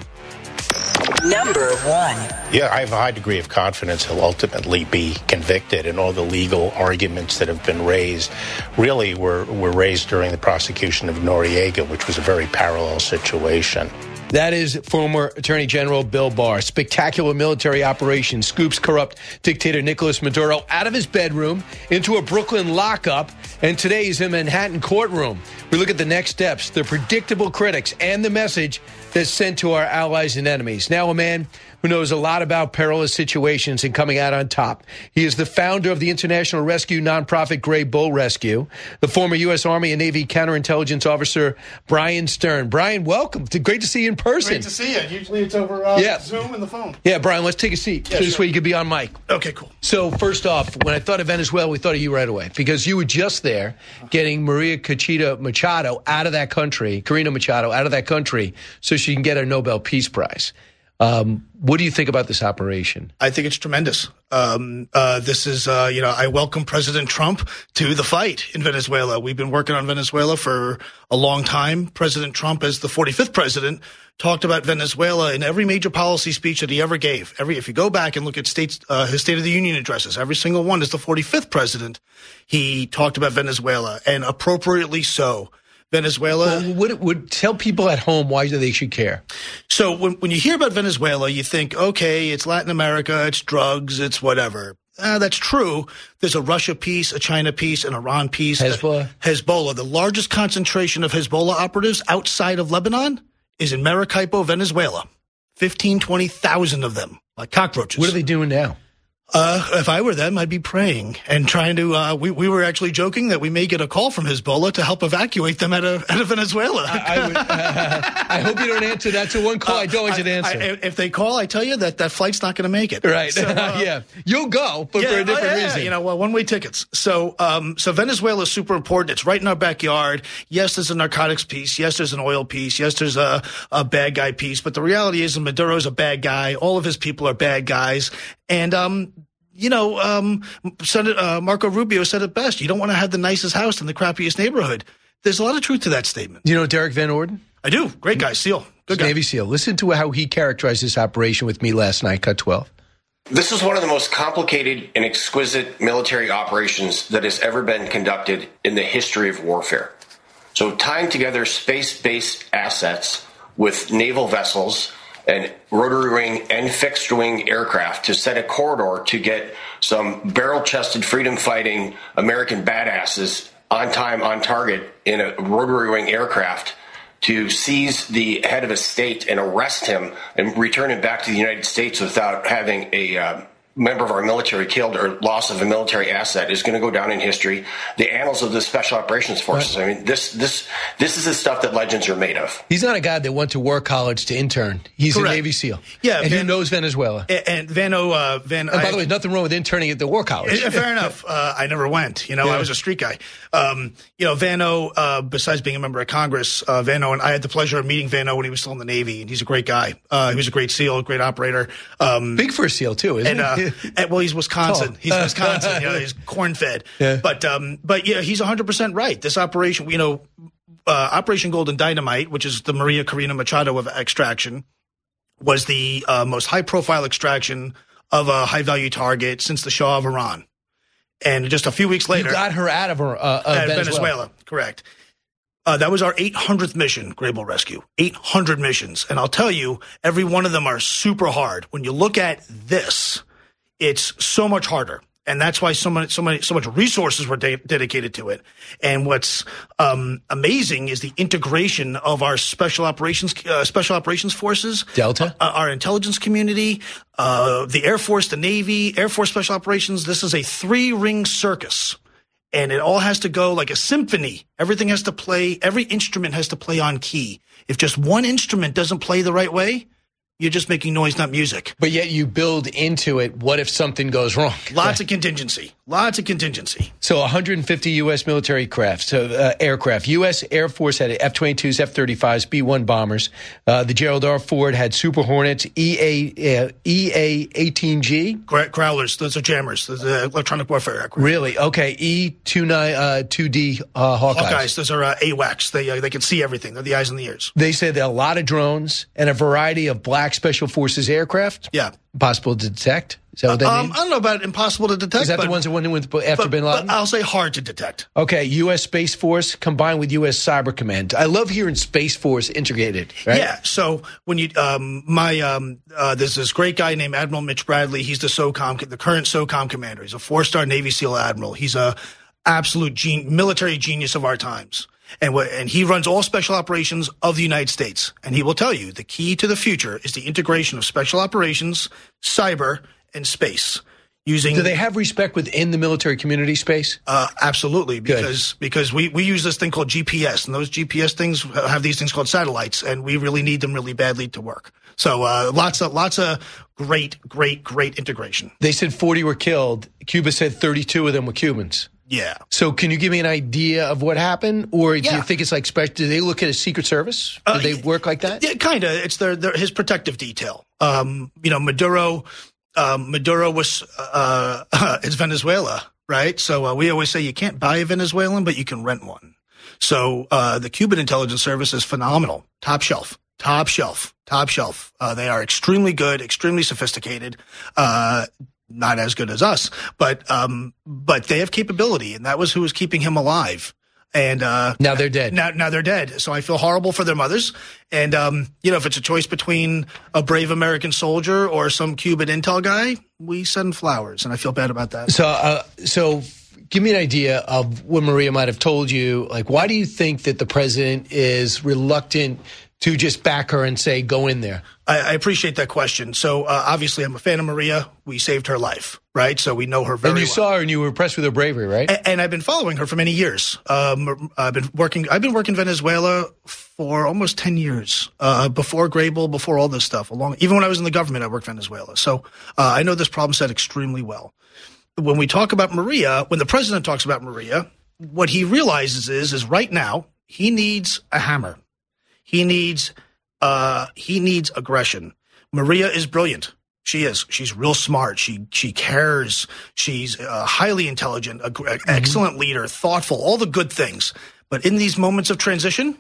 Number one. Yeah, I have a high degree of confidence he'll ultimately be convicted, and all the legal arguments that have been raised really were, were raised during the prosecution of Noriega, which was a very parallel situation. That is former Attorney General Bill Barr. Spectacular military operation scoops corrupt dictator Nicolas Maduro out of his bedroom into a Brooklyn lockup, and today he's in a Manhattan courtroom. We look at the next steps, the predictable critics, and the message that's sent to our allies and enemies. Now a man who knows a lot about perilous situations and coming out on top. He is the founder of the international rescue nonprofit Grey Bull Rescue, the former U S Army and Navy counterintelligence officer Brian Stern. Brian, welcome. Great to see you in person. Great to see you. Usually it's over uh, yeah. Zoom and the phone. Yeah, Brian, let's take a seat. Yeah, so this sure. way you could be on mic. Okay, cool. So first off, when I thought of Venezuela, we thought of you right away because you were just there getting Maria Conchita Machado out of that country, Corina Machado out of that country so she can get a Nobel Peace Prize. Um, what do you think about this operation? I think it's tremendous. Um, uh, this is, uh, you know, I welcome President Trump to the fight in Venezuela. We've been working on Venezuela for a long time. President Trump, as the forty-fifth president, talked about Venezuela in every major policy speech that he ever gave. Every, if you go back and look at states, uh, his State of the Union addresses, every single one as the forty-fifth president, he talked about Venezuela, and appropriately so. Venezuela. Well, would, would tell people at home why they should care. So when, when you hear about Venezuela, you think, okay, it's Latin America, it's drugs, it's whatever. Uh, that's true. There's a Russia piece, a China piece, an Iran piece. Hezbollah. Hezbollah. The largest concentration of Hezbollah operatives outside of Lebanon is in Maracaibo, Venezuela. fifteen, twenty thousand of them, like cockroaches. What are they doing now? Uh, if I were them, I'd be praying and trying to, uh, we, we were actually joking that we may get a call from Hezbollah to help evacuate them out of, out of Venezuela. I, I, would, uh, I hope you don't answer. That's a one call uh, I don't want you to answer. I, I, if they call, I tell you that that flight's not going to make it. Right. So, uh, yeah. You'll go, but yeah, for a different oh, yeah, reason. You know, well, one-way tickets. So, um, so Venezuela is super important. It's right in our backyard. Yes, there's a narcotics piece. Yes, there's an oil piece. Yes, there's a, a bad guy piece. But the reality is Maduro's a bad guy. All of his people are bad guys. And, um, You know, um, Senator uh, Marco Rubio said it best. You don't want to have the nicest house in the crappiest neighborhood. There's a lot of truth to that statement. Do you know Derek Van Orden? I do. Great guy. SEAL. Good guy. Navy SEAL. Listen to how he characterized this operation with me last night, Cut twelve. This is one of the most complicated and exquisite military operations that has ever been conducted in the history of warfare. So tying together space-based assets with naval vessels and rotary wing and fixed wing aircraft to set a corridor to get some barrel-chested freedom-fighting American badasses on time, on target in a rotary wing aircraft to seize the head of a state and arrest him and return him back to the United States without having a uh, member of our military killed or loss of a military asset is going to go down in history. The annals of the Special Operations Forces. Right. I mean, this this this is the stuff that legends are made of. He's not a guy that went to war college to intern. He's Correct. a Navy SEAL. Yeah, and Van, who knows Venezuela. And, and Vano, uh, Van. And by I, the way, nothing wrong with interning at the war college. Fair enough. Uh, I never went. You know, yeah. I was a street guy. Um, you know, Vano, uh, besides being a member of Congress, uh, Vano, and I had the pleasure of meeting Vano when he was still in the Navy, and he's a great guy. Uh, he was a great SEAL, a great operator. Um, Big for a SEAL too, isn't and, he? Uh, and, well, he's Wisconsin. He's Wisconsin. You know, he's corn-fed. Yeah. But, um, but yeah, he's one hundred percent right. This operation, you know, uh, Operation Golden Dynamite, which is the Maria Corina Machado of extraction, was the uh, most high-profile extraction of a high-value target since the Shah of Iran. And just a few weeks later, you got her out of her uh, uh, Venezuela. Venezuela. Correct. Uh, that was our eight hundredth mission, Grable Rescue. eight hundred missions. And I'll tell you, every one of them are super hard. When you look at this, it's so much harder. And that's why so many, so many, so much resources were de- dedicated to it. And what's um, amazing is the integration of our special operations, uh, special operations forces, Delta, uh, our intelligence community, uh, the Air Force, the Navy, Air Force Special Operations. This is a three-ring circus, and it all has to go like a symphony. Everything has to play. Every instrument has to play on key. If just one instrument doesn't play the right way, you're just making noise, not music. But yet you build into it, what if something goes wrong? Lots right. of contingency. Lots of contingency. So one hundred fifty U S military craft, so, uh, aircraft. U S Air Force had F twenty-twos, F thirty-fives, B one bombers. Uh, the Gerald R. Ford had Super Hornets, E A uh, E A eighteen G. Growlers. Those are jammers. Those are electronic warfare aircraft. Really? Okay. E twenty-two D uh, Hawkeyes. Hawkeyes. Those are uh, A WACS. They, uh, they can see everything. They're the eyes and the ears. They said that a lot of drones and a variety of black Special Forces aircraft. Yeah. Possible to detect. Is that what that um, means? I don't know about impossible to detect. Is that but, the ones that went in with after but, Bin Laden? But I'll say hard to detect. Okay, U S Space Force combined with U S Cyber Command. I love hearing Space Force integrated. Right? Yeah. So when you, um, my, um, uh, there's this great guy named Admiral Mitch Bradley. He's the SOCOM, the current SOCOM commander. He's a four-star Navy SEAL admiral. He's a absolute gen- military genius of our times. And what, and he runs all special operations of the United States. And he will tell you the key to the future is the integration of special operations, cyber, and space. Using Do they have respect within the military community space? Uh, absolutely, because Good. because we, we use this thing called G P S, and those G P S things have these things called satellites, and we really need them really badly to work. So uh, lots of lots of great, great, great integration. They said forty were killed. Cuba said thirty-two of them were Cubans. Yeah. So can you give me an idea of what happened? Or do Yeah. you think it's like special? Do they look at a Secret Service? Do Uh, they work like that? Yeah, kind of. It's their, their his protective detail. Um, you know, Maduro, um, Maduro was, uh, it's Venezuela, right? So uh, we always say you can't buy a Venezuelan, but you can rent one. So uh, the Cuban intelligence service is phenomenal. Top shelf, top shelf, top shelf. Uh, they are extremely good, extremely sophisticated. Uh, not as good as us, but um, but they have capability, and that was who was keeping him alive. And uh, now they're dead. Now, now they're dead. So I feel horrible for their mothers. And um, you know, if it's a choice between a brave American soldier or some Cuban intel guy, we send flowers, and I feel bad about that. So, uh, so give me an idea of what Maria might have told you. Like, why do you think that the president is reluctant to just back her and say, go in there? I, I appreciate that question. So uh, obviously, I'm a fan of Maria. We saved her life, right? So we know her very well. And you well. saw her and you were impressed with her bravery, right? And, and I've been following her for many years. Um, I've been working. I've been working Venezuela for almost ten years. Uh, before Grable, before all this stuff. Along, even when I was in the government, I worked Venezuela. So uh, I know this problem set extremely well. When we talk about Maria, when the president talks about Maria, what he realizes is, is right now he needs a hammer. He needs, uh, he needs aggression. Maria is brilliant. She is. She's real smart. She she cares. She's uh, highly intelligent, a, a, excellent leader, thoughtful, all the good things. But in these moments of transition,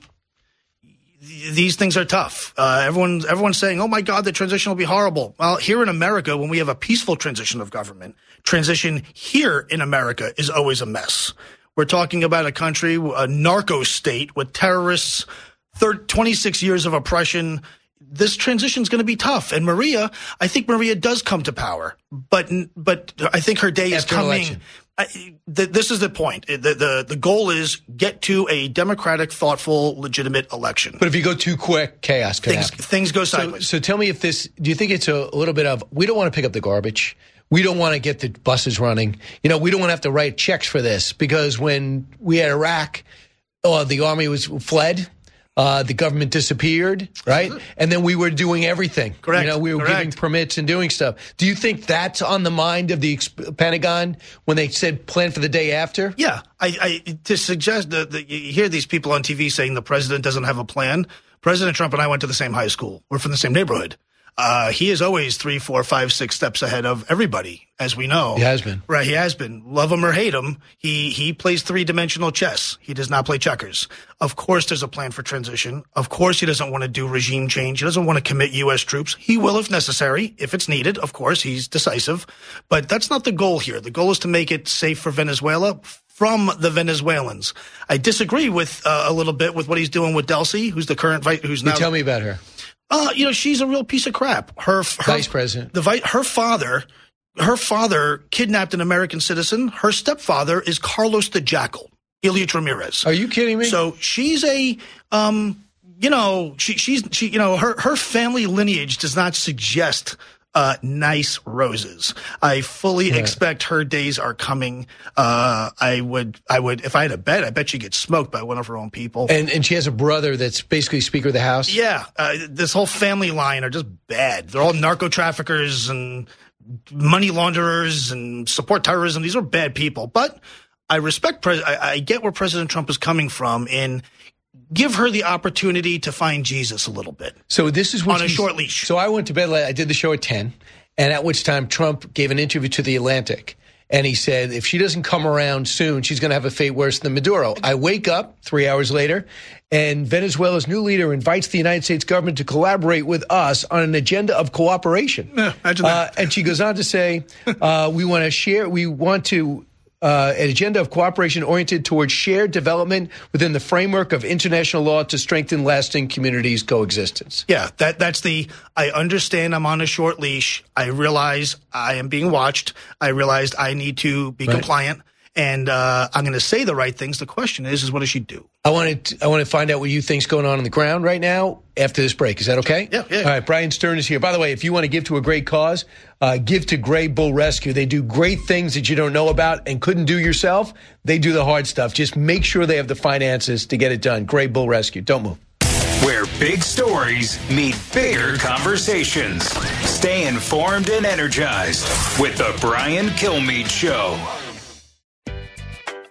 th- these things are tough. Uh, everyone's everyone's saying, "Oh my God, the transition will be horrible." Well, here in America, when we have a peaceful transition of government, transition here in America is always a mess. We're talking about a country, a narco state with terrorists. twenty-six years of oppression. This transition is going to be tough. And Maria, I think Maria does come to power, but but I think her day is After coming. I, th- this is the point. The, the the goal is get to a democratic, thoughtful, legitimate election. But if you go too quick, chaos could Things happen. things go sideways. So, so tell me if this, do you think it's a, a little bit of, we don't want to pick up the garbage. We don't want to get the buses running. You know, we don't want to have to write checks for this, because when we had Iraq, oh, the army was fled. Uh, the government disappeared, right? And then we were doing everything. Correct. You know, we were Correct. giving permits and doing stuff. Do you think that's on the mind of the ex- Pentagon when they said plan for the day after? Yeah. I, I to suggest that, that you hear these people on T V saying the president doesn't have a plan. President Trump and I went to the same high school. We're from the same neighborhood. Uh, he is always three, four, five, six steps ahead of everybody, as we know. He has been. Right, he has been. Love him or hate him, he he plays three-dimensional chess. He does not play checkers. Of course there's a plan for transition. Of course he doesn't want to do regime change. He doesn't want to commit U S troops. He will if necessary, if it's needed. Of course, he's decisive. But that's not the goal here. The goal is to make it safe for Venezuela from the Venezuelans. I disagree with uh, a little bit with what he's doing with Delcy, who's the current vice, who's now. You tell me about her. Uh, you know, she's a real piece of crap. Her, her Vice president. The vi- her father, her father kidnapped an American citizen. Her stepfather is Carlos the Jackal, Ilyich Ramirez. Are you kidding me? So she's a, um, you know, she, she's, she, you know, her, her family lineage does not suggest Uh, nice roses. I fully Right. expect her days are coming. Uh, I would, I would, if I had a bet, I bet she gets smoked by one of her own people. And and she has a brother that's basically Speaker of the House. Yeah, uh, this whole family line are just bad. They're all narco traffickers and money launderers and support terrorism. These are bad people. But I respect, Pres- I, I get where President Trump is coming from in give her the opportunity to find Jesus a little bit. So this is what on a he's- short leash. So I went to bed. I did the show at ten, and at which time Trump gave an interview to The Atlantic, and he said if she doesn't come around soon, she's going to have a fate worse than Maduro. I wake up three hours later, and Venezuela's new leader invites the United States government to collaborate with us on an agenda of cooperation. Yeah, imagine that. Uh, and she goes on to say, uh, "We want to share. We want to." Uh, an agenda of cooperation oriented towards shared development within the framework of international law to strengthen lasting communities' coexistence. Yeah, that that's the, I understand I'm on a short leash. I realize I am being watched. I realized I need to be Right. compliant. And uh, I'm going to say the right things. The question is, is what does she do? I want to I want to find out what you think's going on on the ground right now after this break. Is that okay? Yeah, yeah. All right, Brian Stern is here. By the way, if you want to give to a great cause, uh, give to Gray Bull Rescue. They do great things that you don't know about and couldn't do yourself. They do the hard stuff. Just make sure they have the finances to get it done. Gray Bull Rescue. Don't move. Where big stories meet bigger conversations. Stay informed and energized with the Brian Kilmeade Show.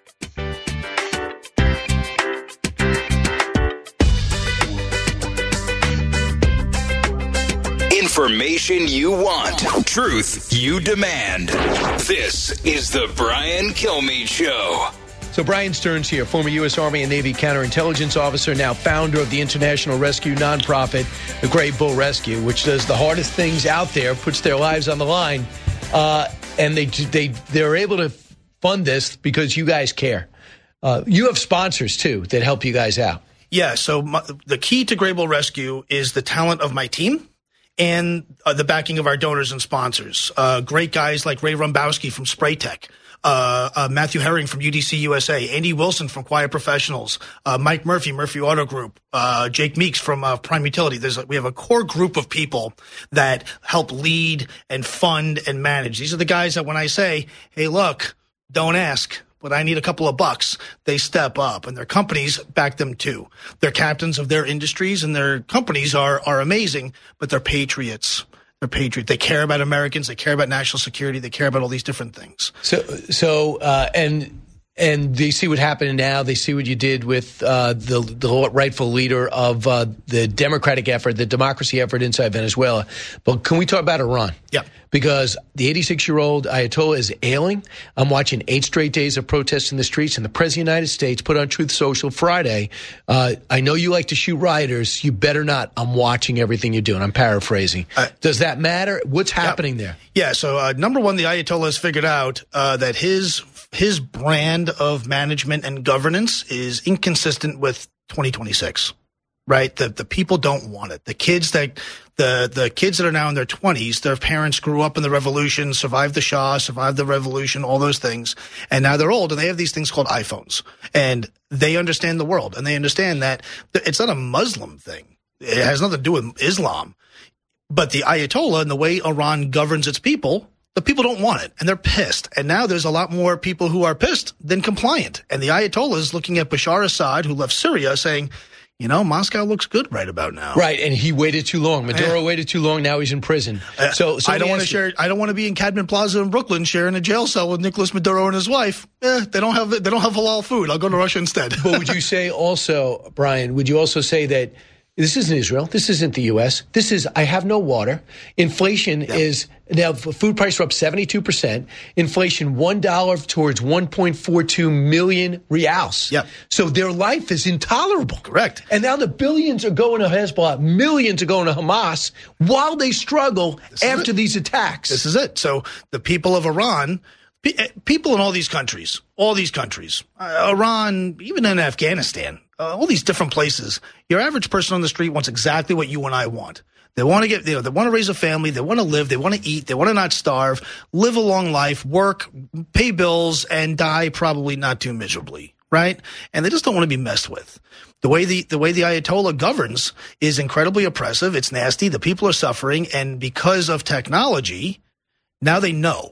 Information you want. Truth you demand. This is the Brian Kilmeade Show. So Brian Stearns here, former U S. Army and Navy counterintelligence officer, now founder of the international rescue nonprofit, the Great Bull Rescue, which does the hardest things out there, puts their lives on the line. Uh, and they, they, they're able to fund this because you guys care. Uh, you have sponsors, too, that help you guys out. Yeah, so my, the key to Great Bull Rescue is the talent of my team and uh, the backing of our donors and sponsors. Uh, great guys like Ray Rumbowski from Spraytech. Uh, uh, Matthew Herring from U D C U S A, Andy Wilson from Quiet Professionals, uh, Mike Murphy, Murphy Auto Group, uh, Jake Meeks from uh, Prime Utility. There's a, we have a core group of people that help lead and fund and manage. These are the guys that when I say, hey, look, don't ask, but I need a couple of bucks, they step up, and their companies back them too. They're captains of their industries, and their companies are are amazing, but they're patriots. They're patriot. They care about Americans. They care about national security. They care about all these different things. So, so, uh, and and they see what happened now. They see what you did with uh, the the rightful leader of uh, the democratic effort, the democracy effort inside Venezuela. But can we talk about Iran? Yeah. Because the eighty-six-year-old Ayatollah is ailing. I'm watching eight straight days of protests in the streets, and the President of the United States put on Truth Social Friday, uh, I know you like to shoot rioters. You better not. I'm watching everything you're doing. I'm paraphrasing. Uh, Does that matter? What's happening yeah. there? Yeah, so uh, number one, the Ayatollah has figured out uh, that his his brand of management and governance is inconsistent with twenty twenty-six. Right? The the people don't want it. The kids that the the kids that are now in their twenties, their parents grew up in the revolution, survived the Shah, survived the revolution, all those things, and now they're old and they have these things called iPhones, and they understand the world, and they understand that it's not a Muslim thing. It has nothing to do with Islam, but the Ayatollah and the way Iran governs its people, the people don't want it, and they're pissed. And now there's a lot more people who are pissed than compliant, and the Ayatollah is looking at Bashar Assad, who left Syria, saying, you know, Moscow looks good right about now. Right, and he waited too long. Maduro yeah. waited too long. Now he's in prison. Uh, so, so I don't want to share. I don't want to be in Cadman Plaza in Brooklyn sharing a jail cell with Nicolas Maduro and his wife. Eh, they don't have. They don't have halal food. I'll go to Russia instead. But would you say also, Brian? Would you also say that this isn't Israel? This isn't the U S. This is I have no water. Inflation yeah. is now food prices are up seventy-two percent. Inflation one dollar towards one point four two million reals. Yeah. So their life is intolerable. Correct. And now the billions are going to Hezbollah, millions are going to Hamas while they struggle this after these attacks. This is it. So the people of Iran, people in all these countries, all these countries, uh, Iran, even in Afghanistan, uh, all these different places, your average person on the street wants exactly what you and I want. They want to get, you know, they want to raise a family. They want to live. They want to eat. They want to not starve, live a long life, work, pay bills, and die probably not too miserably, right? And they just don't want to be messed with. The way the, the way the Ayatollah governs is incredibly oppressive. It's nasty. The people are suffering. And because of technology, now they know.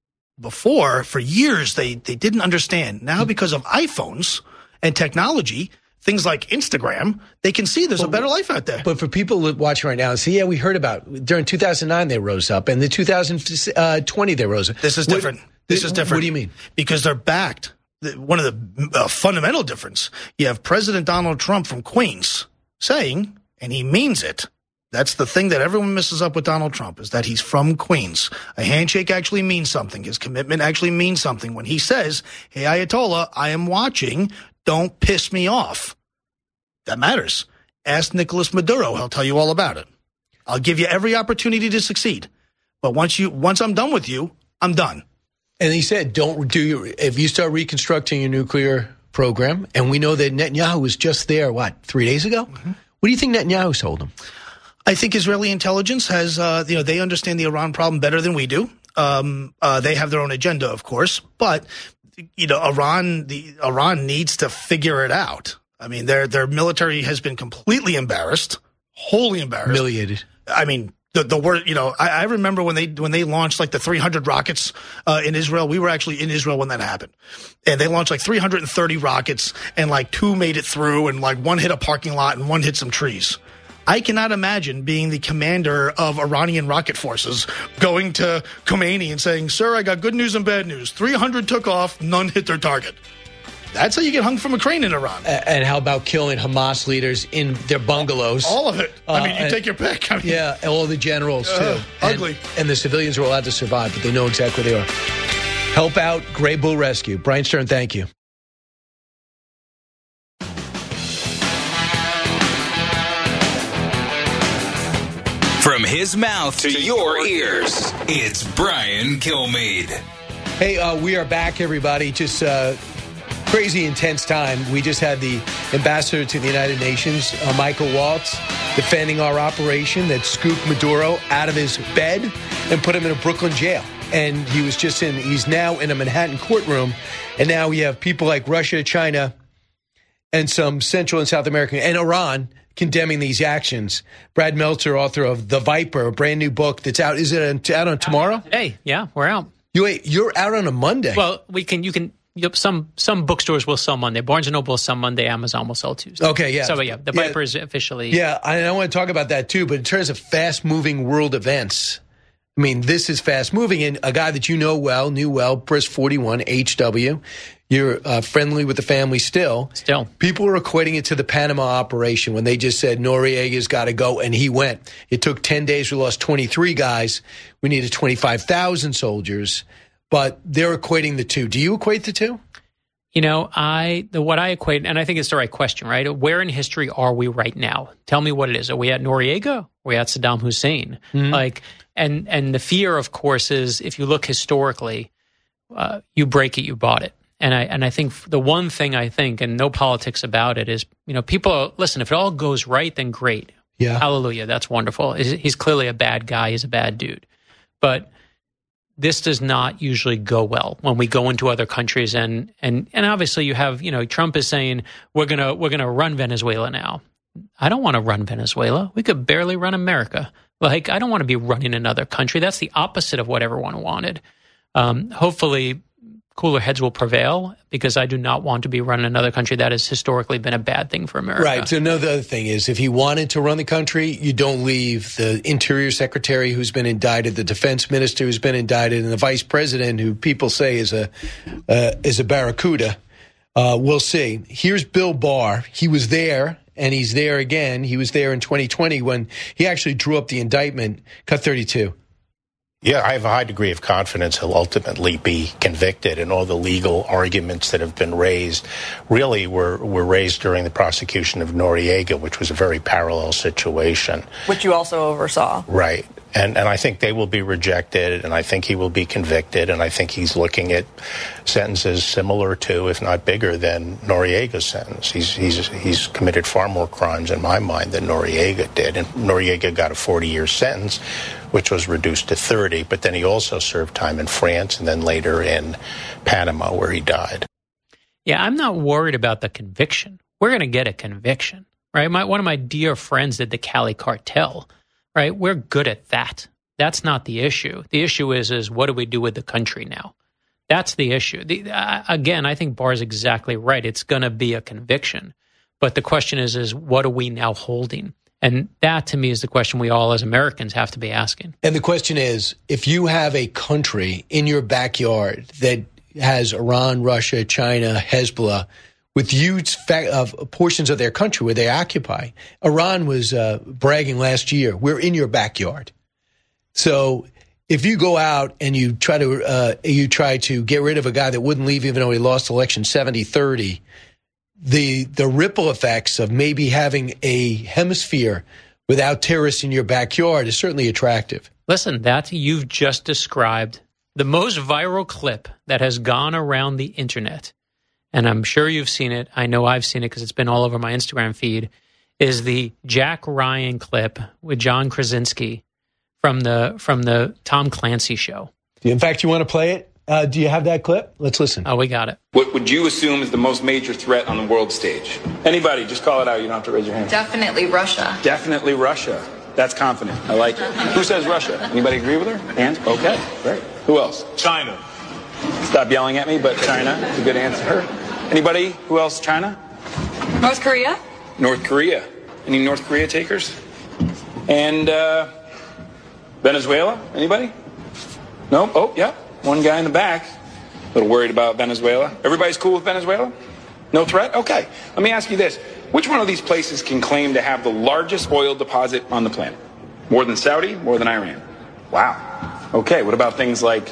Before, for years, they, they didn't understand. Now, because of iPhones and technology, things like Instagram, they can see there's but, a better life out there. But for people watching right now, see, yeah, we heard about during two thousand nine they rose up, and the two thousand twenty they rose up. This is different. What, this is different. What do you mean? Because they're backed. One of the uh, fundamental difference, you have President Donald Trump from Queens saying, and he means it, that's the thing that everyone misses up with Donald Trump, is that he's from Queens. A handshake actually means something. His commitment actually means something. When he says, hey, Ayatollah, I am watching, don't piss me off. That matters. Ask Nicolas Maduro. He'll tell you all about it. I'll give you every opportunity to succeed. But once you, once I'm done with you, I'm done. And he said, don't do your, if you start reconstructing your nuclear program, and we know that Netanyahu was just there, what, three days ago? Mm-hmm. What do you think Netanyahu told him? I think Israeli intelligence has, uh, you know, they understand the Iran problem better than we do. Um, uh, they have their own agenda, of course, but, you know, Iran, the Iran needs to figure it out. I mean, their, their military has been completely embarrassed, wholly embarrassed. Humiliated. I mean, the, the word, you know, I, I remember when they, when they launched like the three hundred rockets, uh, in Israel. We were actually in Israel when that happened. And they launched like three hundred thirty rockets, and like two made it through, and like one hit a parking lot and one hit some trees. I cannot imagine being the commander of Iranian rocket forces going to Khomeini and saying, sir, I got good news and bad news. three hundred took off, none hit their target. That's how you get hung from a crane in Iran. Uh, and how about killing Hamas leaders in their bungalows? All of it. I Uh, mean, you and- take your pick. I mean, Yeah, and all the generals, too. Uh, And- ugly. And the civilians are allowed to survive, but they know exactly where they are. Help out Gray Bull Rescue. Brian Stern, thank you. From his mouth to your ears, it's Brian Kilmeade. Hey, uh, we are back, everybody. Just uh, crazy intense time. We just had the ambassador to the United Nations, uh, Michael Waltz, defending our operation that scooped Maduro out of his bed and put him in a Brooklyn jail. And he was just in, he's now in a Manhattan courtroom. And now we have people like Russia, China, and some Central and South American, and Iran condemning these actions. Brad Meltzer, author of The Viper, a brand new book that's out. Is it out on tomorrow? Today, yeah, we're out. You wait, you're out on a Monday. Well, we can, you can, yep, some some bookstores will sell Monday. Barnes and Noble will sell Monday. Amazon will sell Tuesday. Okay, yeah. So, yeah, The Yeah. Viper is officially. Yeah, I, I want to talk about that too, but in terms of fast-moving world events, I mean, this is fast-moving, and a guy that you know well, knew well, Press forty-one, H W, you're uh, friendly with the family still. Still. People are equating it to the Panama operation when they just said Noriega's got to go, and he went. It took ten days. We lost twenty-three guys. We needed twenty-five thousand soldiers, but they're equating the two. Do you equate the two? You know, I the what I equate, and I think it's the right question, right? Where in history are we right now? Tell me what it is. Are we at Noriega? Are we at Saddam Hussein? Mm-hmm. Like, and and the fear, of course, is if you look historically, uh, you break it, you bought it. And I and I think the one thing I think, and no politics about it, is, you know, people are, listen, if it all goes right, then great. Yeah. Hallelujah. That's wonderful. He's, he's clearly a bad guy. He's a bad dude. But this does not usually go well when we go into other countries, and and and obviously you have, you know, Trump is saying we're gonna we're gonna run Venezuela now. I don't want to run Venezuela. We could barely run America. Like, I don't want to be running another country. That's the opposite of what everyone wanted. Um, hopefully, cooler heads will prevail, because I do not want to be running another country. That has historically been a bad thing for America. Right. So, no, the other thing is, if he wanted to run the country, you don't leave the Interior Secretary who's been indicted, the Defense Minister who's been indicted, and the Vice President, who people say is a uh, is a barracuda. Uh, we'll see. Here's Bill Barr. He was there, and he's there again. He was there in twenty twenty when he actually drew up the indictment. Cut thirty-two. Yeah, I have a high degree of confidence he'll ultimately be convicted, and all the legal arguments that have been raised really were, were raised during the prosecution of Noriega, which was a very parallel situation. Which you also oversaw. Right. And and I think they will be rejected, and I think he will be convicted, and I think he's looking at sentences similar to, if not bigger than, Noriega's sentence. He's he's he's committed far more crimes in my mind than Noriega did, and Noriega got a forty-year sentence, which was reduced to thirty, but then he also served time in France and then later in Panama, where he died. Yeah, I'm not worried about the conviction. We're going to get a conviction, right? My, one of my dear friends did the Cali cartel, right? We're good at that. That's not the issue. The issue is, is what do we do with the country now? That's the issue. The, uh, again, I think Barr's exactly right. It's going to be a conviction. But the question is, is what are we now holding? And that, to me, is the question we all as Americans have to be asking. And the question is, if you have a country in your backyard that has Iran, Russia, China, Hezbollah, with huge fa- uh, portions of their country where they occupy. Iran was uh, bragging last year, we're in your backyard. So if you go out and you try to uh, you try to get rid of a guy that wouldn't leave even though he lost election seventy thirty, the the ripple effects of maybe having a hemisphere without terrorists in your backyard is certainly attractive. Listen, that you've just described the most viral clip that has gone around the internet, and I'm sure you've seen it. I know I've seen it because it's been all over my Instagram feed, is the Jack Ryan clip with John Krasinski from the from the Tom Clancy show. In fact, you want to play it? Uh, do you have that clip? Let's listen. Oh, we got it. What would you assume is the most major threat on the world stage? Anybody, just call it out. You don't have to raise your hand. Definitely Russia. Definitely Russia. That's confident. I like it. Who says Russia? Anybody agree with her? Hands? Okay. Great. Who else? China. Stop yelling at me, but China is a good answer. Anybody? Who else? China? North Korea? North Korea. Any North Korea takers? And uh, Venezuela? Anybody? No? Oh, yeah. One guy in the back. A little worried about Venezuela. Everybody's cool with Venezuela? No threat? Okay. Let me ask you this. Which one of these places can claim to have the largest oil deposit on the planet? More than Saudi? More than Iran? Wow. Okay, what about things like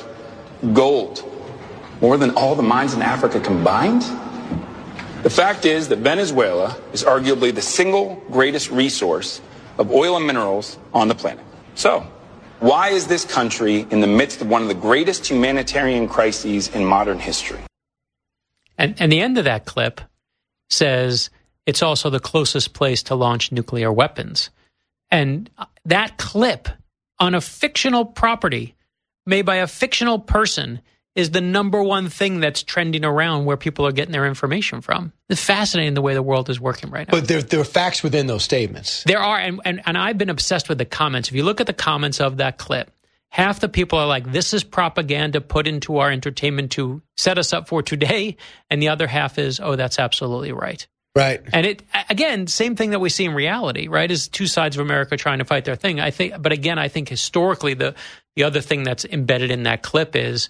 gold? More than all the mines in Africa combined? The fact is that Venezuela is arguably the single greatest resource of oil and minerals on the planet. So, why is this country in the midst of one of the greatest humanitarian crises in modern history? And, and the end of that clip says it's also the closest place to launch nuclear weapons. And that clip on a fictional property made by a fictional person is the number one thing that's trending around where people are getting their information from. It's fascinating the way the world is working right now. But there, there are facts within those statements. There are, and, and, and I've been obsessed with the comments. If you look at the comments of that clip, half the people are like, this is propaganda put into our entertainment to set us up for today. And the other half is, oh, that's absolutely right. Right. And it, again, same thing that we see in reality, right, is two sides of America trying to fight their thing. I think, but again, I think historically the, the other thing that's embedded in that clip is,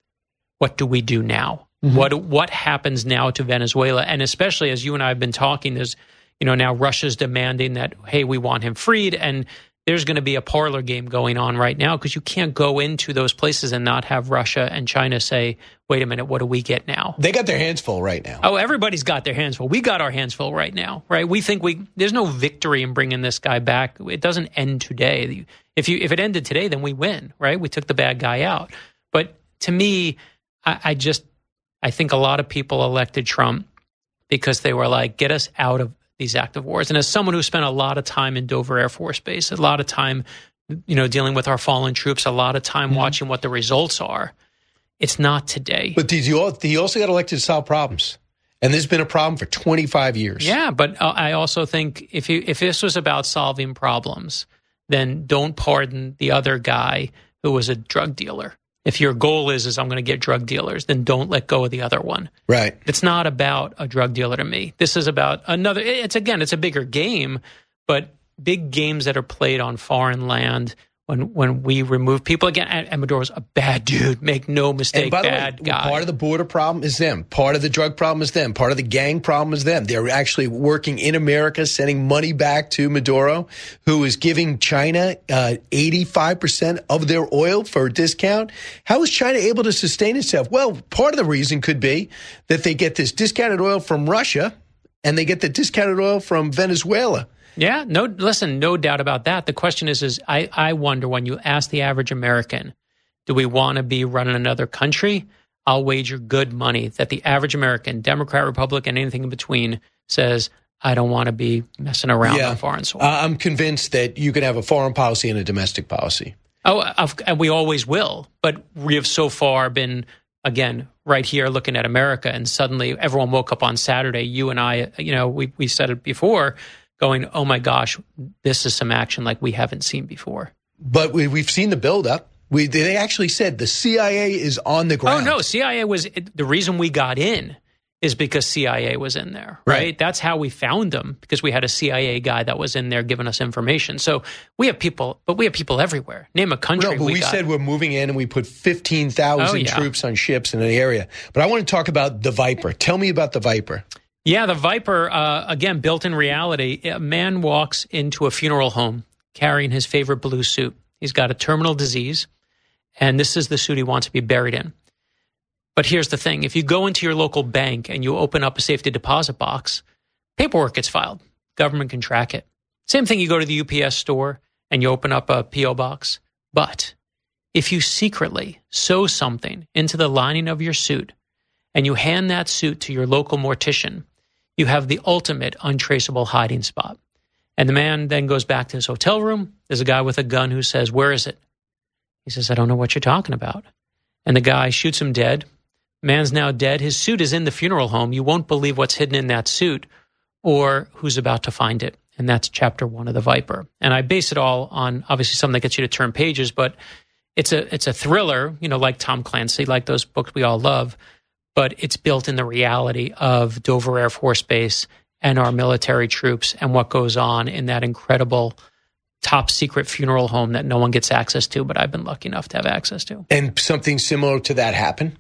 what do we do now? Mm-hmm. What what happens now to Venezuela? And especially as you and I have been talking, there's, you know, now Russia's demanding that, hey, we want him freed. And there's going to be a parlor game going on right now because you can't go into those places and not have Russia and China say, wait a minute, what do we get now? They got their hands full right now. Oh, everybody's got their hands full. We got our hands full right now, right? We think we there's no victory in bringing this guy back. It doesn't end today. If you if it ended today, then we win, right? We took the bad guy out. But to me, I, I just I think a lot of people elected Trump because they were like, get us out of these active wars. And as someone who spent a lot of time in Dover Air Force Base, a lot of time, you know, dealing with our fallen troops, a lot of time mm-hmm. watching what the results are, it's not today. But did you, he also got elected to solve problems. And this has been a problem for twenty-five years. Yeah, but I also think if you, if this was about solving problems, then don't pardon the other guy who was a drug dealer. If your goal is, is I'm going to get drug dealers, then don't let go of the other one. Right. It's not about a drug dealer to me. This is about another, it's again, it's a bigger game, but big games that are played on foreign land when when we remove people. Again, and Maduro's a bad dude. Make no mistake, and by the bad way, guy. Part of the border problem is them. Part of the drug problem is them. Part of the gang problem is them. They're actually working in America, sending money back to Maduro, who is giving China uh, eighty-five percent of their oil for a discount. How is China able to sustain itself? Well, part of the reason could be that they get this discounted oil from Russia and they get the discounted oil from Venezuela. Yeah, no, listen, no doubt about that. The question is, is I, I wonder when you ask the average American, do we want to be running another country? I'll wager good money that the average American, Democrat, Republican, anything in between, says, I don't want to be messing around yeah. on foreign soil. Uh, I'm convinced that you can have a foreign policy and a domestic policy. Oh, I've, and we always will. But we have so far been, again, right here looking at America, and suddenly everyone woke up on Saturday. You and I, you know, we, we said it before, going, oh my gosh, this is some action like we haven't seen before. But we, we've seen the buildup. We they actually said the C I A is on the ground. Oh no, C I A was the reason we got in is because C I A was in there, right? right? That's how we found them, because we had a C I A guy that was in there giving us information. So we have people, but we have people everywhere. Name a country. No, but we, we said we're moving in and we put fifteen thousand oh, yeah. troops on ships in an area. But I want to talk about the Viper. Tell me about the Viper. Yeah, the Viper, uh, again, built in reality. A man walks into a funeral home carrying his favorite blue suit. He's got a terminal disease, and this is the suit he wants to be buried in. But here's the thing. If you go into your local bank and you open up a safety deposit box, paperwork gets filed. Government can track it. Same thing, you go to the U P S store and you open up a P O box. But if you secretly sew something into the lining of your suit and you hand that suit to your local mortician, you have the ultimate untraceable hiding spot. And the man then goes back to his hotel room. There's a guy with a gun who says, where is it? He says, I don't know what you're talking about. And the guy shoots him dead. Man's now dead. His suit is in the funeral home. You won't believe what's hidden in that suit or who's about to find it. And that's chapter one of The Viper. And I base it all on, obviously, something that gets you to turn pages, but it's a it's a thriller, you know, like Tom Clancy, like those books we all love. But it's built in the reality of Dover Air Force Base and our military troops and what goes on in that incredible top secret funeral home that no one gets access to, but I've been lucky enough to have access to. And something similar to that happened?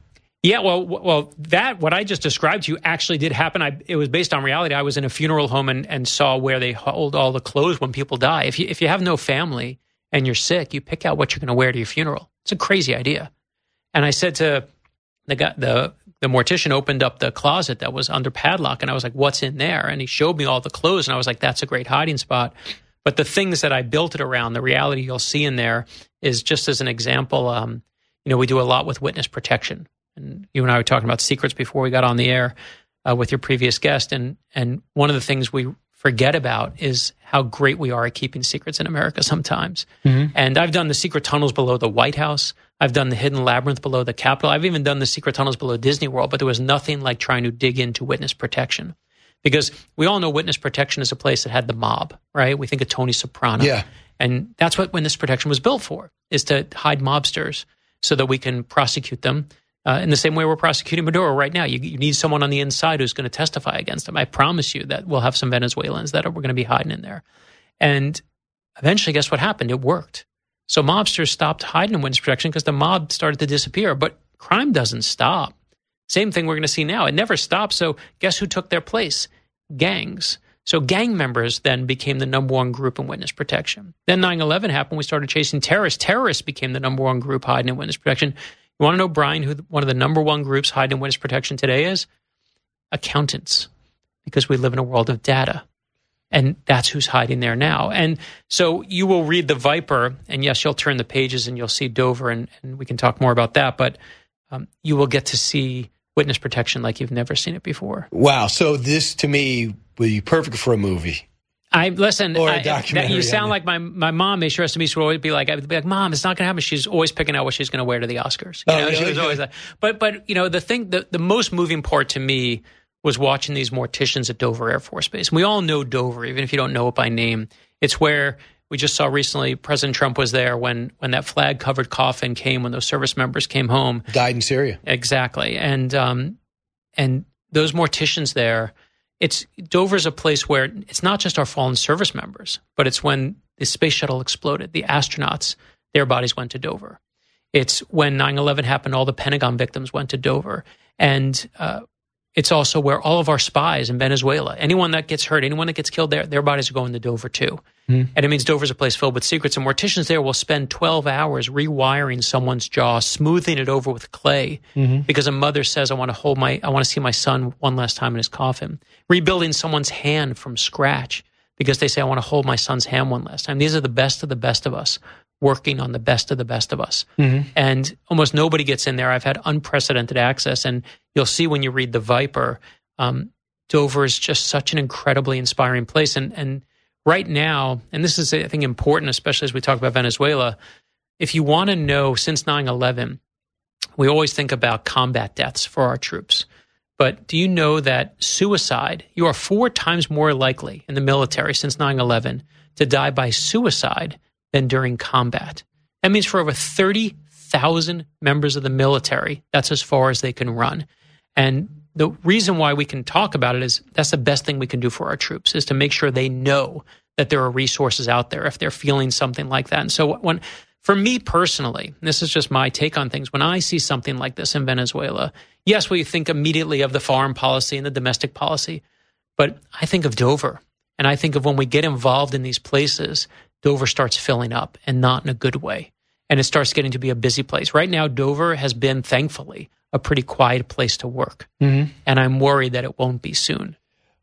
Yeah, well, well, that what I just described to you actually did happen. I, it was based on reality. I was in a funeral home and, and saw where they hold all the clothes when people die. If you if you have no family and you're sick, you pick out what you're going to wear to your funeral. It's a crazy idea. And I said to the guy, the the mortician opened up the closet that was under padlock, and I was like, "What's in there?" And he showed me all the clothes, and I was like, "That's a great hiding spot." But the things that I built it around, the reality you'll see in there is just as an example. Um, you know, we do a lot with witness protection. And you and I were talking about secrets before we got on the air uh, with your previous guest. And and one of the things we forget about is how great we are at keeping secrets in America sometimes. Mm-hmm. And I've done the secret tunnels below the White House. I've done the hidden labyrinth below the Capitol. I've even done the secret tunnels below Disney World. But there was nothing like trying to dig into witness protection. Because we all know witness protection is a place that had the mob, right? We think of Tony Soprano. Yeah. And that's what witness protection was built for, is to hide mobsters so that we can prosecute them. Uh, in the same way we're prosecuting Maduro right now. You, you need someone on the inside who's going to testify against him. I promise you that we'll have some Venezuelans that are, we're going to be hiding in there. And eventually, guess what happened? It worked. So mobsters stopped hiding in witness protection because the mob started to disappear. But crime doesn't stop. Same thing we're going to see now. It never stops. So guess who took their place? Gangs. So gang members then became the number one group in witness protection. Then nine eleven happened. We started chasing terrorists. Terrorists became the number one group hiding in witness protection. You want to know, Brian, who one of the number one groups hiding in witness protection today is? Accountants, because we live in a world of data. And that's who's hiding there now. And so you will read The Viper, and yes, you'll turn the pages and you'll see Dover, and, and we can talk more about that. But um, you will get to see witness protection like you've never seen it before. Wow. So this, to me, would be perfect for a movie. I listen. Or a I, documentary. That, you sound like my my mom. May she rest in peace. Would always be like, I would be like, Mom, it's not going to happen. She's always picking out what she's going to wear to the Oscars. You Oh, know, really? she was always like, but but you know, the thing, the, the most moving part to me was watching these morticians at Dover Air Force Base. And we all know Dover, even if you don't know it by name. It's where we just saw recently President Trump was there when when that flag covered coffin came, when those service members came home, died in Syria. Exactly, and um and those morticians there. It's Dover's a place where it's not just our fallen service members, but it's when the space shuttle exploded, the astronauts, their bodies went to Dover. It's when nine eleven happened, all the Pentagon victims went to Dover. And uh, it's also where all of our spies in Venezuela, anyone that gets hurt, anyone that gets killed there, their bodies are going to Dover too. Mm. And it means Dover's a place filled with secrets. And morticians there will spend twelve hours rewiring someone's jaw, smoothing it over with clay, mm-hmm. because a mother says, I want to hold my, I want to see my son one last time in his coffin. Rebuilding someone's hand from scratch because they say, I want to hold my son's hand one last time. These are the best of the best of us working on the best of the best of us. Mm-hmm. And almost nobody gets in there. I've had unprecedented access. And you'll see when you read The Viper, um, Dover is just such an incredibly inspiring place. And, and right now, and this is, I think, important, especially as we talk about Venezuela, if you want to know, since nine eleven, we always think about combat deaths for our troops. But do you know that suicide, you are four times more likely in the military since nine eleven to die by suicide than during combat? That means for over thirty thousand members of the military, that's as far as they can run. And the reason why we can talk about it is that's the best thing we can do for our troops, is to make sure they know that there are resources out there if they're feeling something like that. And so when, for me personally, this is just my take on things, when I see something like this in Venezuela, yes, we think immediately of the foreign policy and the domestic policy, but I think of Dover. And I think of when we get involved in these places, Dover starts filling up, and not in a good way. And it starts getting to be a busy place. Right now, Dover has been, thankfully, a pretty quiet place to work. Mm-hmm. And I'm worried that it won't be soon.